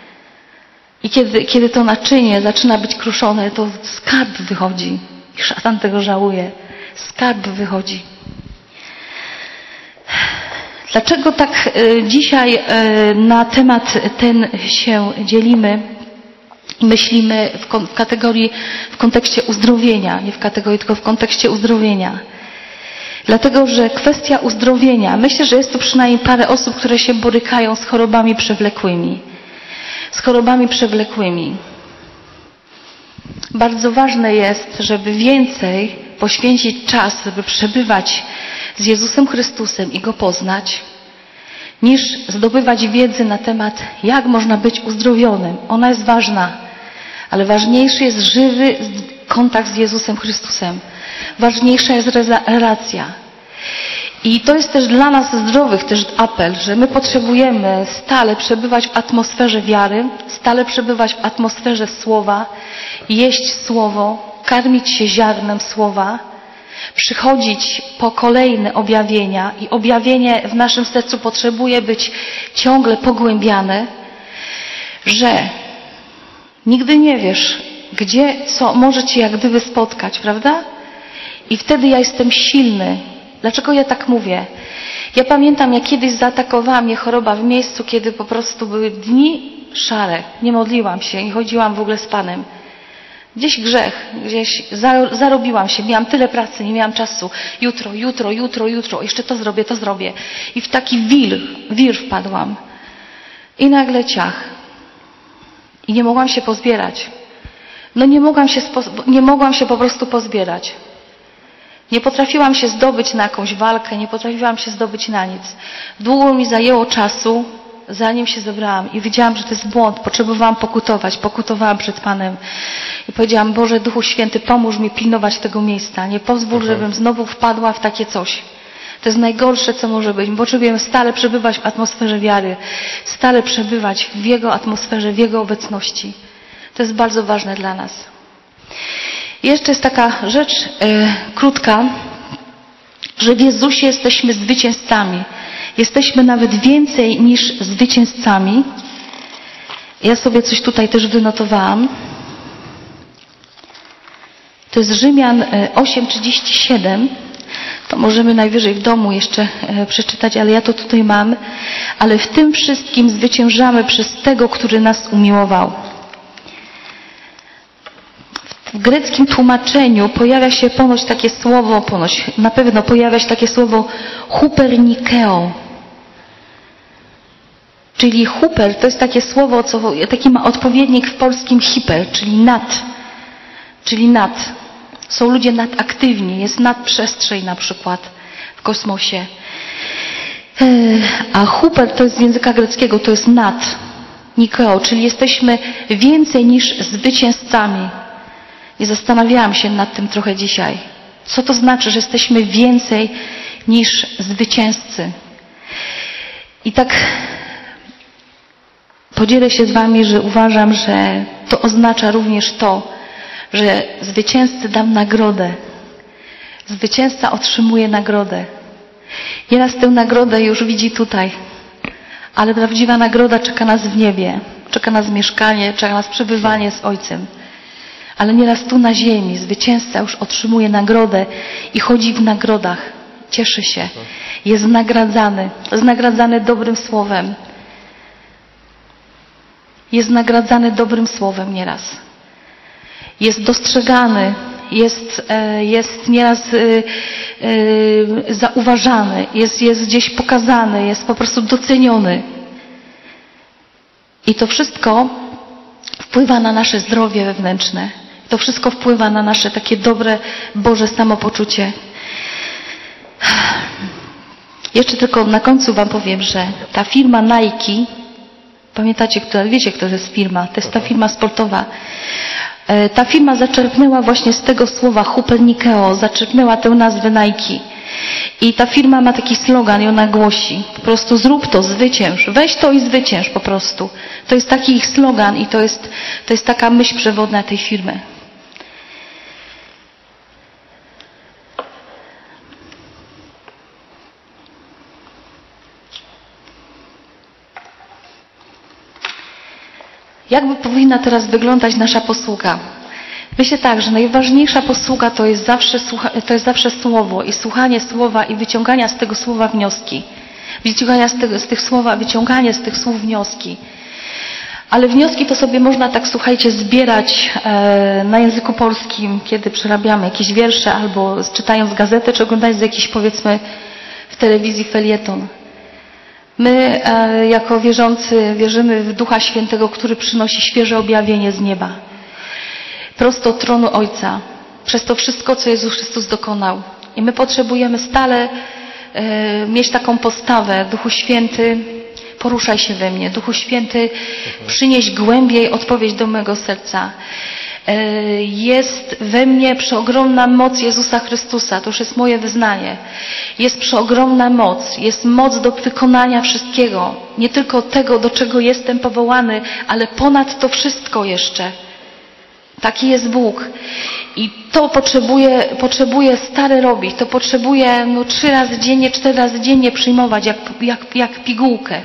I kiedy to naczynie zaczyna być kruszone, to skarb wychodzi. I szatan tego żałuje. Skarb wychodzi. Dlaczego tak dzisiaj na temat ten się dzielimy i myślimy w kontekście uzdrowienia, nie w kategorii, tylko w kontekście uzdrowienia? Dlatego, że kwestia uzdrowienia, myślę, że jest tu przynajmniej parę osób, które się borykają z chorobami przewlekłymi. Z chorobami przewlekłymi. Bardzo ważne jest, żeby więcej poświęcić czas, żeby przebywać z Jezusem Chrystusem i Go poznać, niż zdobywać wiedzę na temat, jak można być uzdrowionym. Ona jest ważna, ale ważniejszy jest żywy kontakt z Jezusem Chrystusem. Ważniejsza jest relacja. I to jest też dla nas zdrowych też apel, że my potrzebujemy stale przebywać w atmosferze wiary, stale przebywać w atmosferze Słowa, jeść Słowo, karmić się ziarnem Słowa, przychodzić po kolejne objawienia i objawienie w naszym sercu potrzebuje być ciągle pogłębiane, że nigdy nie wiesz, gdzie, co może Cię jak gdyby spotkać, prawda? I wtedy ja jestem silny. Dlaczego ja tak mówię? Ja pamiętam, jak kiedyś zaatakowała mnie choroba w miejscu, kiedy po prostu były dni szare. Nie modliłam się, nie chodziłam w ogóle z Panem. Gdzieś grzech, gdzieś zarobiłam się, miałam tyle pracy, nie miałam czasu. Jutro, jeszcze to zrobię. I w taki wir wpadłam. I nagle ciach. I nie mogłam się pozbierać. No nie mogłam się po prostu pozbierać. Nie potrafiłam się zdobyć na jakąś walkę, nie potrafiłam się zdobyć na nic. Długo mi zajęło czasu, zanim się zebrałam i wiedziałam, że to jest błąd. Potrzebowałam pokutowałam przed Panem. I powiedziałam, Boże, Duchu Święty, pomóż mi pilnować tego miejsca. Nie pozwól, żebym znowu wpadła w takie coś. To jest najgorsze, co może być. My potrzebujemy stale przebywać w atmosferze wiary. Stale przebywać w Jego atmosferze, w Jego obecności. To jest bardzo ważne dla nas. I jeszcze jest taka rzecz krótka, że w Jezusie jesteśmy zwycięzcami. Jesteśmy nawet więcej niż zwycięzcami. Ja sobie coś tutaj też wynotowałam. To jest Rzymian 8:37. To możemy najwyżej w domu jeszcze przeczytać, ale ja to tutaj mam. Ale w tym wszystkim zwyciężamy przez tego, który nas umiłował. W greckim tłumaczeniu pojawia się na pewno pojawia się takie słowo hupernikeo. Czyli huper to jest takie słowo, taki ma odpowiednik w polskim hiper, czyli nad. Są ludzie nadaktywni, jest nadprzestrzeń na przykład w kosmosie. A huper to jest z języka greckiego, to jest nad, nikeo, czyli jesteśmy więcej niż zwycięzcami. I zastanawiałam się nad tym trochę dzisiaj. Co to znaczy, że jesteśmy więcej niż zwycięzcy? I tak podzielę się z wami, że uważam, że to oznacza również to, że zwycięzcy dam nagrodę. Zwycięzca otrzymuje nagrodę. Nieraz tę nagrodę już widzi tutaj, ale prawdziwa nagroda czeka nas w niebie. Czeka nas mieszkanie, czeka nas przebywanie z Ojcem. Ale nieraz tu na ziemi zwycięzca już otrzymuje nagrodę i chodzi w nagrodach. Cieszy się. Jest nagradzany dobrym słowem. Jest nagradzany dobrym słowem nieraz. Jest dostrzegany, jest nieraz zauważany, jest gdzieś pokazany, jest po prostu doceniony. I to wszystko wpływa na nasze zdrowie wewnętrzne. To wszystko wpływa na nasze takie dobre, Boże samopoczucie. Jeszcze tylko na końcu wam powiem, że ta firma Nike, pamiętacie, wiecie, kto to jest firma? To jest ta firma sportowa. Ta firma zaczerpnęła właśnie z tego słowa hupernikeo, zaczerpnęła tę nazwę Nike. I ta firma ma taki slogan i ona głosi, po prostu zrób to, zwycięż, weź to i zwycięż po prostu. To jest taki ich slogan i to jest taka myśl przewodnia tej firmy. Jakby powinna teraz wyglądać nasza posługa? Myślę tak, że najważniejsza posługa to jest zawsze słowo i słuchanie słowa i wyciągania z tego słowa wnioski. Wyciąganie z tych słów wnioski. Ale wnioski to sobie można tak, słuchajcie, zbierać na języku polskim, kiedy przerabiamy jakieś wiersze albo czytając gazetę, czy oglądając jakiś, powiedzmy, w telewizji felieton. My, jako wierzący, wierzymy w Ducha Świętego, który przynosi świeże objawienie z nieba. Prosto od tronu Ojca. Przez to wszystko, co Jezus Chrystus dokonał. I my potrzebujemy stale mieć taką postawę. Duchu Święty, poruszaj się we mnie. Duchu Święty, przynieś głębiej odpowiedź do mego serca. Jest we mnie przeogromna moc Jezusa Chrystusa. To już jest moje wyznanie. Jest przeogromna moc. Jest moc do wykonania wszystkiego. Nie tylko tego, do czego jestem powołany, ale ponad to wszystko jeszcze. Taki jest Bóg. I to potrzebuje stale robić. To potrzebuje 3 razy dziennie, 4 razy dziennie przyjmować, jak pigułkę.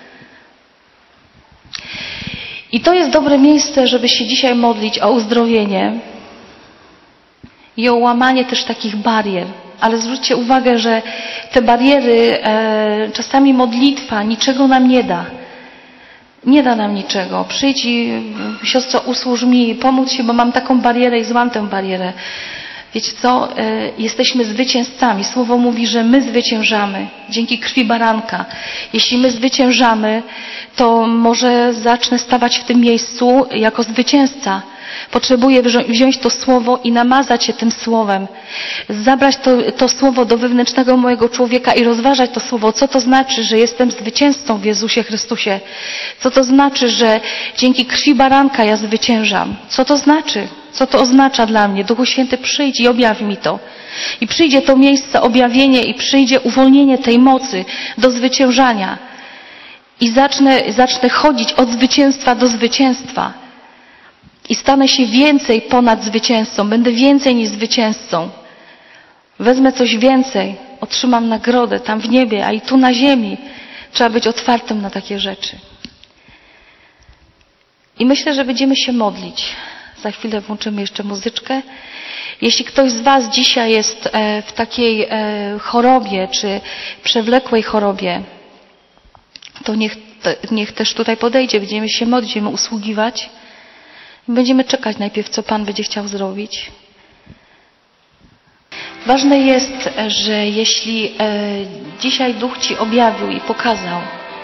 I to jest dobre miejsce, żeby się dzisiaj modlić o uzdrowienie i o łamanie też takich barier. Ale zwróćcie uwagę, że te bariery, czasami modlitwa niczego nam nie da. Nie da nam niczego. Przyjdź i siostro, usłuż mi, pomóc się, bo mam taką barierę i złam tę barierę. Wiecie co? Jesteśmy zwycięzcami. Słowo mówi, że my zwyciężamy dzięki krwi baranka. Jeśli my zwyciężamy, to może zacznę stawać w tym miejscu jako zwycięzca. Potrzebuję wziąć to słowo i namazać się tym słowem. Zabrać to słowo do wewnętrznego mojego człowieka i rozważać to słowo. Co to znaczy, że jestem zwycięzcą w Jezusie Chrystusie? Co to znaczy, że dzięki krwi baranka ja zwyciężam? Co to znaczy? Co to oznacza dla mnie? Duchu Święty, przyjdź i objaw mi to. I przyjdzie to miejsce objawienie i przyjdzie uwolnienie tej mocy do zwyciężania. I zacznę chodzić od zwycięstwa do zwycięstwa. I stanę się więcej ponad zwycięzcą. Będę więcej niż zwycięzcą. Wezmę coś więcej. Otrzymam nagrodę tam w niebie, a i tu na ziemi. Trzeba być otwartym na takie rzeczy. I myślę, że będziemy się modlić. Za chwilę włączymy jeszcze muzyczkę. Jeśli ktoś z Was dzisiaj jest w takiej chorobie, czy przewlekłej chorobie, to niech też tutaj podejdzie. Będziemy się modlić, będziemy usługiwać. Będziemy czekać najpierw, co Pan będzie chciał zrobić. Ważne jest, że jeśli dzisiaj Duch Ci objawił i pokazał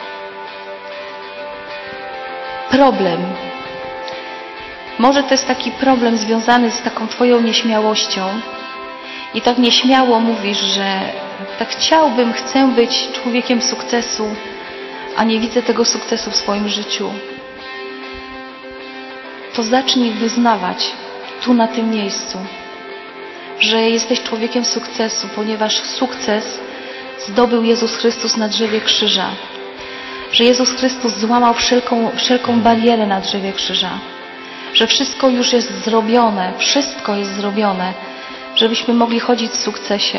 problem, może to jest taki problem związany z taką Twoją nieśmiałością i tak nieśmiało mówisz, że tak chcę być człowiekiem sukcesu, a nie widzę tego sukcesu w swoim życiu. To zacznij wyznawać tu na tym miejscu, że jesteś człowiekiem sukcesu, ponieważ sukces zdobył Jezus Chrystus na drzewie krzyża. Że Jezus Chrystus złamał wszelką barierę na drzewie krzyża. Że wszystko już jest zrobione, żebyśmy mogli chodzić w sukcesie.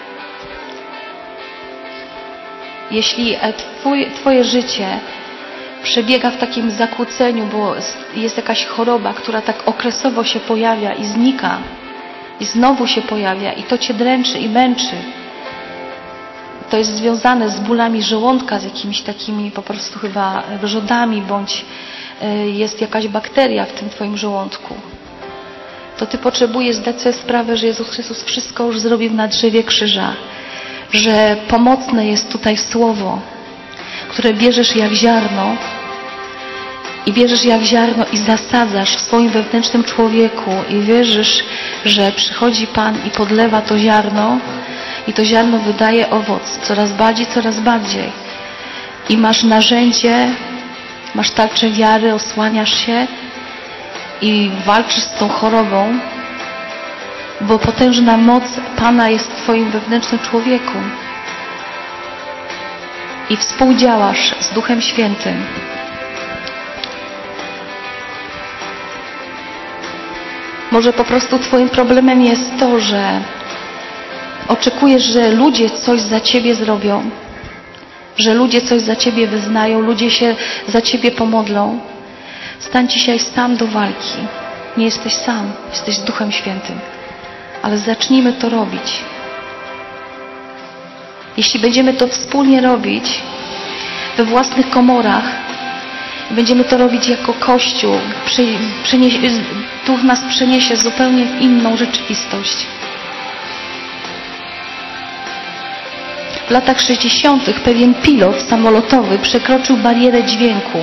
Jeśli Twoje życie przebiega w takim zakłóceniu, bo jest jakaś choroba, która tak okresowo się pojawia i znika, i znowu się pojawia i to Cię dręczy i męczy. To jest związane z bólami żołądka, z jakimiś takimi po prostu chyba wrzodami, bądź jest jakaś bakteria w tym Twoim żołądku. To Ty potrzebujesz zdać sobie sprawę, że Jezus Chrystus wszystko już zrobił na drzewie krzyża. Że pomocne jest tutaj słowo, które bierzesz jak ziarno i zasadzasz w swoim wewnętrznym człowieku i wierzysz, że przychodzi Pan i podlewa to ziarno i to ziarno wydaje owoc coraz bardziej. I masz narzędzie, masz tarczę wiary, osłaniasz się i walczysz z tą chorobą, bo potężna moc Pana jest w Twoim wewnętrznym człowieku. I współdziałasz z Duchem Świętym. Może po prostu Twoim problemem jest to, że oczekujesz, że ludzie coś za Ciebie zrobią, że ludzie coś za Ciebie wyznają, ludzie się za Ciebie pomodlą. Stań dzisiaj sam do walki. Nie jesteś sam, jesteś z Duchem Świętym. Ale zacznijmy to robić. Jeśli będziemy to wspólnie robić we własnych komorach, będziemy to robić jako Kościół, Duch nas przeniesie zupełnie w inną rzeczywistość. W latach 60. pewien pilot samolotowy przekroczył barierę dźwięku.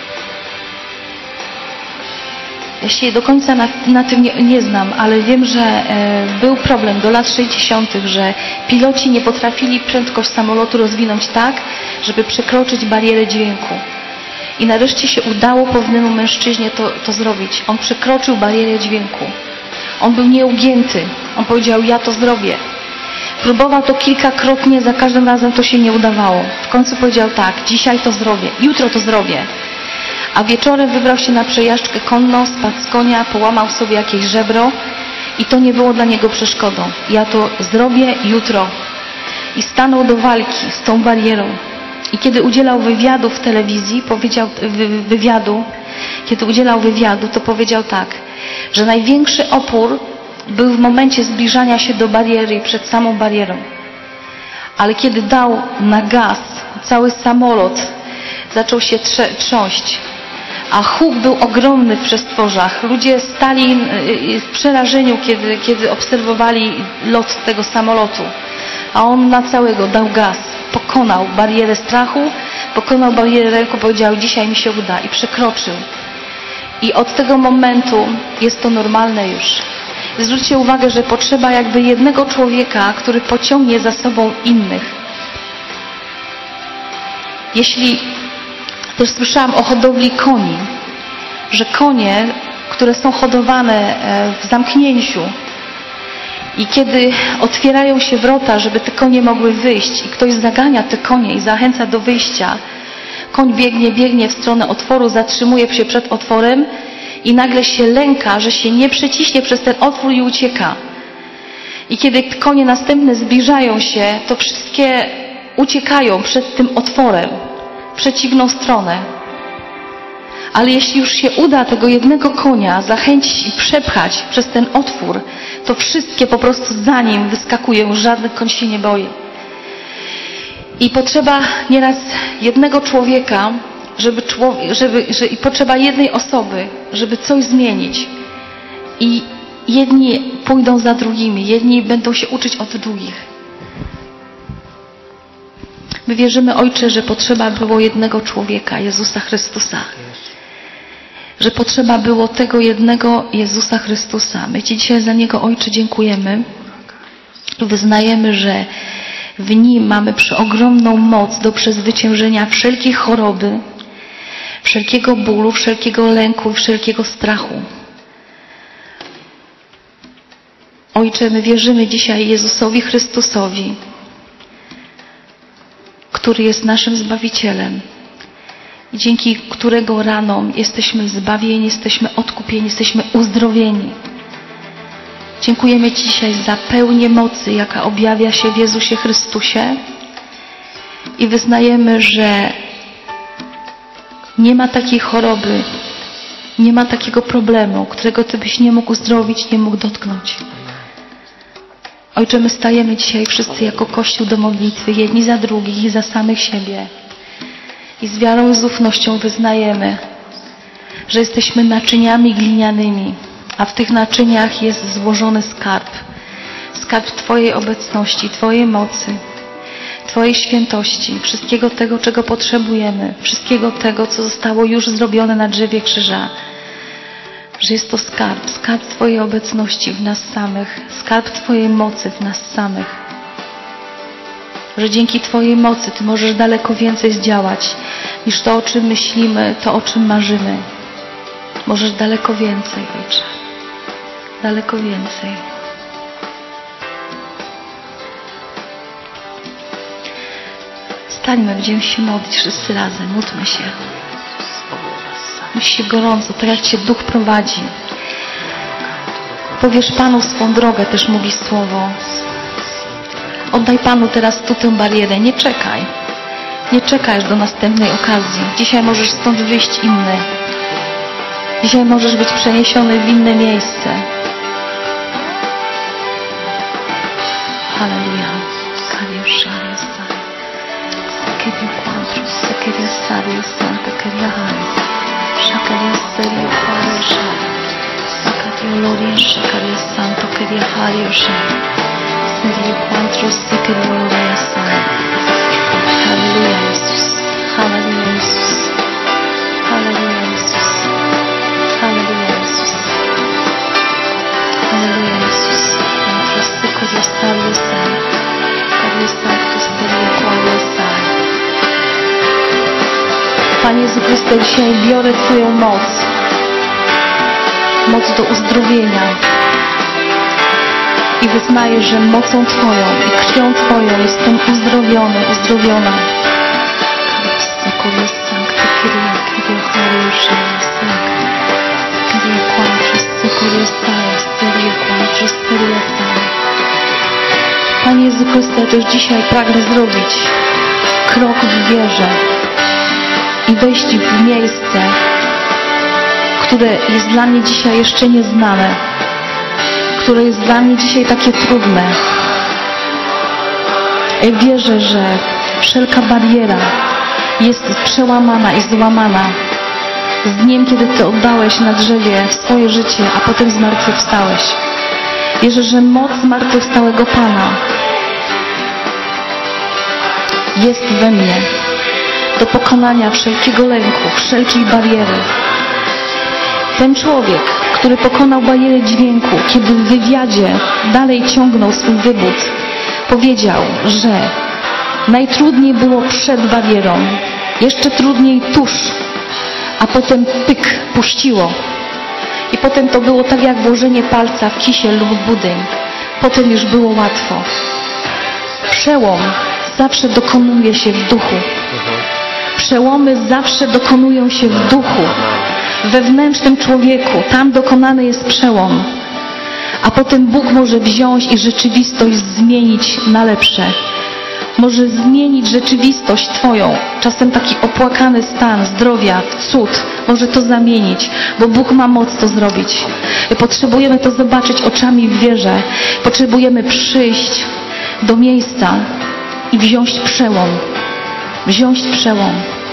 Ja się do końca na tym nie znam, ale wiem, że był problem do lat 60., że piloci nie potrafili prędkość samolotu rozwinąć tak, żeby przekroczyć barierę dźwięku. I nareszcie się udało pewnemu mężczyźnie to zrobić. On przekroczył barierę dźwięku. On był nieugięty. On powiedział, ja to zrobię. Próbował to kilkakrotnie, za każdym razem to się nie udawało. W końcu powiedział tak, dzisiaj to zrobię, jutro to zrobię. A wieczorem wybrał się na przejażdżkę konną, spadł z konia, połamał sobie jakieś żebro i to nie było dla niego przeszkodą. Ja to zrobię jutro. I stanął do walki z tą barierą. I kiedy udzielał wywiadu w telewizji, to powiedział tak, że największy opór był w momencie zbliżania się do bariery i przed samą barierą. Ale kiedy dał na gaz, cały samolot zaczął się trząść, a huk był ogromny w przestworzach. Ludzie stali w przerażeniu, kiedy obserwowali lot tego samolotu. A on na całego dał gaz. Pokonał barierę strachu, pokonał barierę lęku, powiedział, dzisiaj mi się uda i przekroczył. I od tego momentu jest to normalne już. Zwróćcie uwagę, że potrzeba jakby jednego człowieka, który pociągnie za sobą innych. Jeśli też słyszałam o hodowli koni, że konie, które są hodowane w zamknięciu i kiedy otwierają się wrota, żeby te konie mogły wyjść i ktoś zagania te konie i zachęca do wyjścia, koń biegnie w stronę otworu, zatrzymuje się przed otworem i nagle się lęka, że się nie przeciśnie przez ten otwór i ucieka. I kiedy konie następne zbliżają się, to wszystkie uciekają przed tym otworem w przeciwną stronę. Ale jeśli już się uda tego jednego konia zachęcić i przepchać przez ten otwór, to wszystkie po prostu za nim wyskakują, żaden koń się nie boi. I potrzeba nieraz jednego człowieka, i potrzeba jednej osoby, żeby coś zmienić. I jedni pójdą za drugimi, jedni będą się uczyć od drugich. My wierzymy, Ojcze, że potrzeba było jednego człowieka, Jezusa Chrystusa. Że potrzeba było tego jednego Jezusa Chrystusa. My Ci dzisiaj za Niego, Ojcze, dziękujemy i wyznajemy, że w Nim mamy przeogromną moc do przezwyciężenia wszelkiej choroby, wszelkiego bólu, wszelkiego lęku i wszelkiego strachu. Ojcze, my wierzymy dzisiaj Jezusowi Chrystusowi, który jest naszym Zbawicielem, dzięki którego ranom jesteśmy zbawieni, jesteśmy odkupieni, jesteśmy uzdrowieni. Dziękujemy Ci dzisiaj za pełnię mocy, jaka objawia się w Jezusie Chrystusie i wyznajemy, że nie ma takiej choroby, nie ma takiego problemu, którego Ty byś nie mógł uzdrowić, nie mógł dotknąć. Ojcze, my stajemy dzisiaj wszyscy jako Kościół do modlitwy, jedni za drugich i za samych siebie. I z wiarą i z ufnością wyznajemy, że jesteśmy naczyniami glinianymi, a w tych naczyniach jest złożony skarb. Skarb Twojej obecności, Twojej mocy, Twojej świętości, wszystkiego tego, czego potrzebujemy, wszystkiego tego, co zostało już zrobione na drzewie krzyża. Że jest to skarb, skarb Twojej obecności w nas samych, skarb Twojej mocy w nas samych. Że dzięki Twojej mocy Ty możesz daleko więcej zdziałać niż to, o czym myślimy, to, o czym marzymy. Możesz daleko więcej, Ojcze. Daleko więcej. Stańmy, będziemy się modlić wszyscy razem, módlmy się. Musi się gorąco, tak jak Cię Duch prowadzi. Powiesz Panu swą drogę, też mówi Słowo. Oddaj Panu teraz tu tę barierę. Nie czekaj. Nie czekaj aż do następnej okazji. Dzisiaj możesz stąd wyjść inny. Dzisiaj możesz być przeniesiony w inne miejsce. Halleluja. Gloria Shakaria Santo Queria Hario Shai. Seria Quantro Sequeria Gloria Sai. Hallelujah, Jesus. Hallelujah, Jesus. Hallelujah, Jesus. Hallelujah, Jesus. Hallelujah, Jesus. Quantro Sequeria Sario Sai. Queria Santo Seria Gloria Sai. Panie Jezu Chryste, dzisiaj biorę Twoją moc. Moc do uzdrowienia i wyznaję, że mocą Twoją i krwią Twoją jestem uzdrowiony, uzdrowiona. Panie Jezu Chryste, ja też dzisiaj pragnę zrobić krok w wierze i wejść w miejsce, które jest dla mnie dzisiaj jeszcze nieznane, które jest dla mnie dzisiaj takie trudne. Ja wierzę, że wszelka bariera jest przełamana i złamana z dniem, kiedy Ty oddałeś na drzewie swoje życie, a potem zmartwychwstałeś. Wierzę, że moc zmartwychwstałego Pana jest we mnie do pokonania wszelkiego lęku, wszelkiej bariery. Ten człowiek, który pokonał barierę dźwięku, kiedy w wywiadzie dalej ciągnął swój wybór, powiedział, że najtrudniej było przed barierą, jeszcze trudniej tuż, a potem pyk, puściło. I potem to było tak jak włożenie palca w kisiel lub budyń. Potem już było łatwo. Przełom zawsze dokonuje się w duchu. Przełomy zawsze dokonują się w duchu. W wewnętrznym człowieku. Tam dokonany jest przełom. A potem Bóg może wziąć i rzeczywistość zmienić na lepsze. może zmienić rzeczywistość Twoją. Czasem taki opłakany stan zdrowia, cud może to zamienić, bo Bóg ma moc to zrobić. Potrzebujemy to zobaczyć oczami w wierze. Potrzebujemy przyjść do miejsca i wziąć przełom. Wziąć przełom.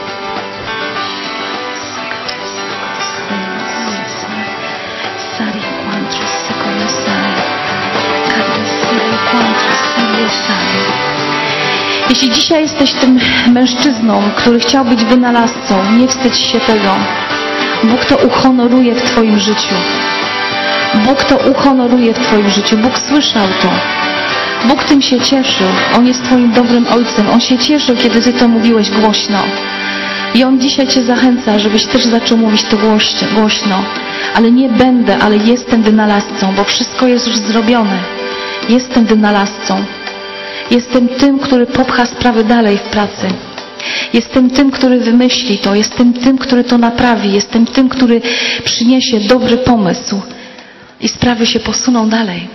Jeśli dzisiaj jesteś tym mężczyzną, który chciał być wynalazcą, nie wstydź się tego. Bóg to uhonoruje w Twoim życiu. Bóg to uhonoruje w Twoim życiu. Bóg słyszał to. Bóg tym się cieszył. On jest Twoim dobrym Ojcem. On się cieszył, kiedy Ty to mówiłeś głośno. I On dzisiaj Cię zachęca, żebyś też zaczął mówić to głośno. Ale nie będę, ale jestem wynalazcą, bo wszystko jest już zrobione. Jestem wynalazcą. Jestem tym, który popcha sprawy dalej w pracy. Jestem tym, który wymyśli to. Jestem tym, który to naprawi. Jestem tym, który przyniesie dobry pomysł. I sprawy się posuną dalej.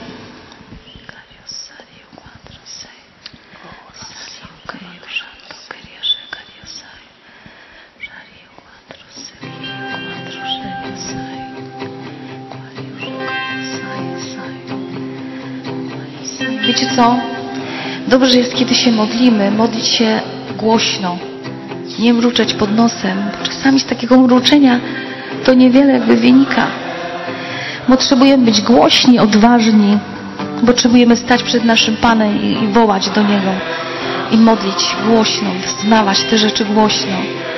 Wiecie co? Dobrze jest, kiedy się modlimy, modlić się głośno, nie mruczeć pod nosem. Czasami z takiego mruczenia to niewiele jakby wynika. Potrzebujemy być głośni, odważni. Potrzebujemy stać przed naszym Panem i wołać do Niego. I modlić głośno, wyznawać te rzeczy głośno.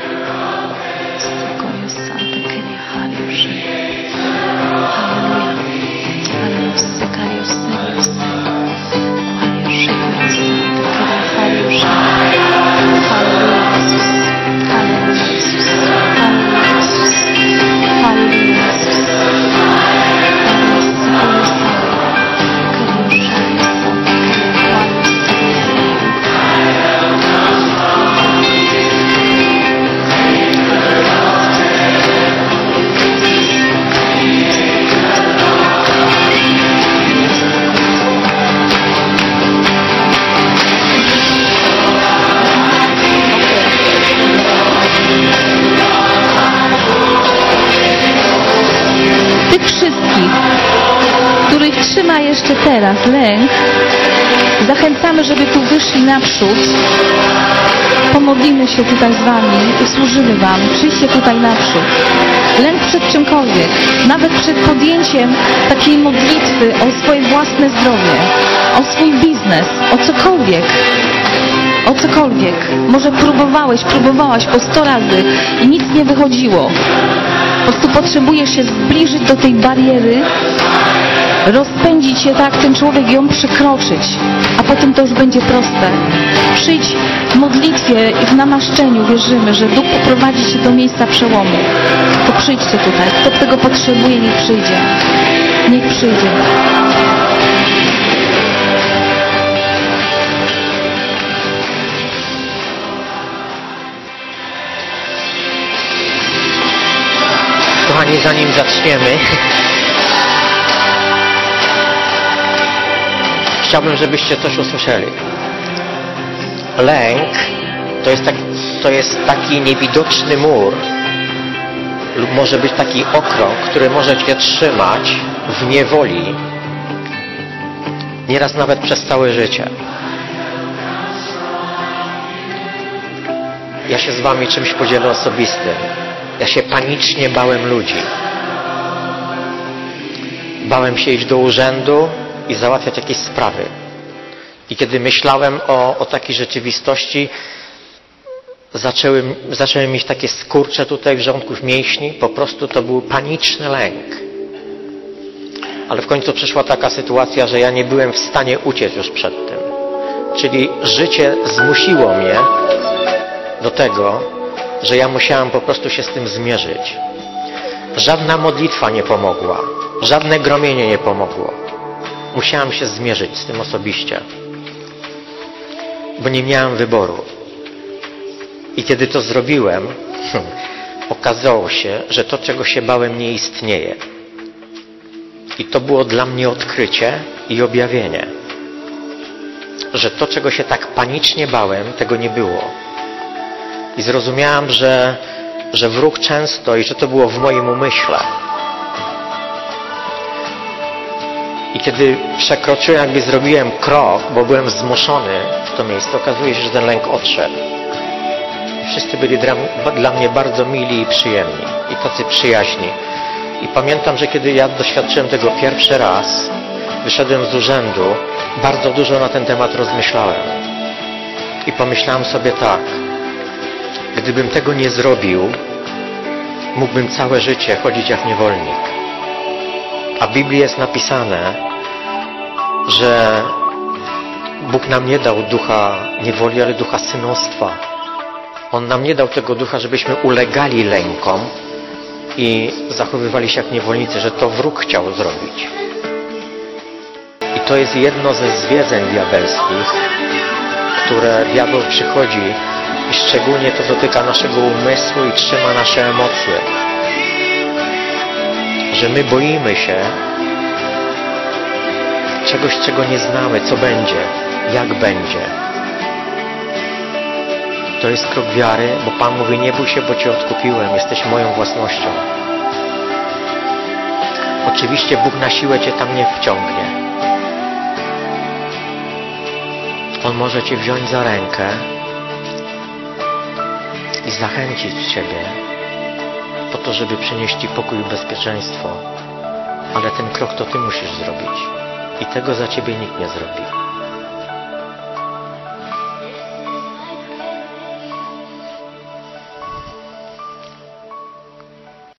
Trzyma jeszcze teraz lęk. Zachęcamy, żeby tu wyszli naprzód. Pomodlimy się tutaj z Wami, usłużymy Wam. Przyjdźcie tutaj naprzód. Lęk przed czymkolwiek. Nawet przed podjęciem takiej modlitwy o swoje własne zdrowie, o swój biznes, o cokolwiek. O cokolwiek. Może próbowałaś po 100 razy i nic nie wychodziło. Po prostu potrzebujesz się zbliżyć do tej bariery, rozpędzić się tak, ten człowiek ją przekroczyć, a potem to już będzie proste. Przyjdź w modlitwie i w namaszczeniu, wierzymy, że Duch poprowadzi Cię do miejsca przełomu. To przyjdźcie tutaj. Kto tego potrzebuje, niech przyjdzie. Niech przyjdzie. Kochani, zanim zaczniemy, chciałbym, żebyście coś usłyszeli. Lęk to jest taki niewidoczny mur lub może być taki okrąg, który może Cię trzymać w niewoli, nieraz nawet przez całe życie. Ja się z Wami czymś podzielę osobistym. Ja się panicznie bałem ludzi. Bałem się iść do urzędu i załatwiać jakieś sprawy. I kiedy myślałem o takiej rzeczywistości, zacząłem mieć takie skurcze tutaj wrzątków mięśni. Po prostu to był paniczny lęk. Ale w końcu przyszła taka sytuacja, że ja nie byłem w stanie uciec już przed tym. Czyli życie zmusiło mnie do tego, że ja musiałem po prostu się z tym zmierzyć. Żadna modlitwa nie pomogła. Żadne gromienie nie pomogło. Musiałem się zmierzyć z tym osobiście. Bo nie miałem wyboru. I kiedy to zrobiłem, okazało się, że to, czego się bałem, nie istnieje. I to było dla mnie odkrycie i objawienie. że to, czego się tak panicznie bałem, tego nie było. I zrozumiałem, że wróg często i że to było w moim umyśle. I kiedy przekroczyłem, jakby zrobiłem krok, bo byłem zmuszony w to miejsce, okazuje się, że ten lęk odszedł. I wszyscy byli dla mnie bardzo mili i przyjemni. I tacy przyjaźni. I pamiętam, że kiedy ja doświadczyłem tego pierwszy raz, wyszedłem z urzędu, bardzo dużo na ten temat rozmyślałem. I pomyślałem sobie tak, gdybym tego nie zrobił, mógłbym całe życie chodzić jak niewolnik. A w Biblii jest napisane, że Bóg nam nie dał ducha niewoli, ale ducha synostwa. On nam nie dał tego ducha, żebyśmy ulegali lękom i zachowywali się jak niewolnicy, że to wróg chciał zrobić. I to jest jedno ze zwiedzeń diabelskich, które diabeł przychodzi i szczególnie to dotyka naszego umysłu i trzyma nasze emocje. Że my boimy się czegoś, czego nie znamy, co będzie, jak będzie. To jest krok wiary, bo Pan mówi, nie bój się, bo Cię odkupiłem, jesteś moją własnością. Oczywiście Bóg na siłę Cię tam nie wciągnie. On może Cię wziąć za rękę i zachęcić Ciebie po to, żeby przynieść Ci pokój i bezpieczeństwo. Ale ten krok to Ty musisz zrobić. I tego za Ciebie nikt nie zrobi.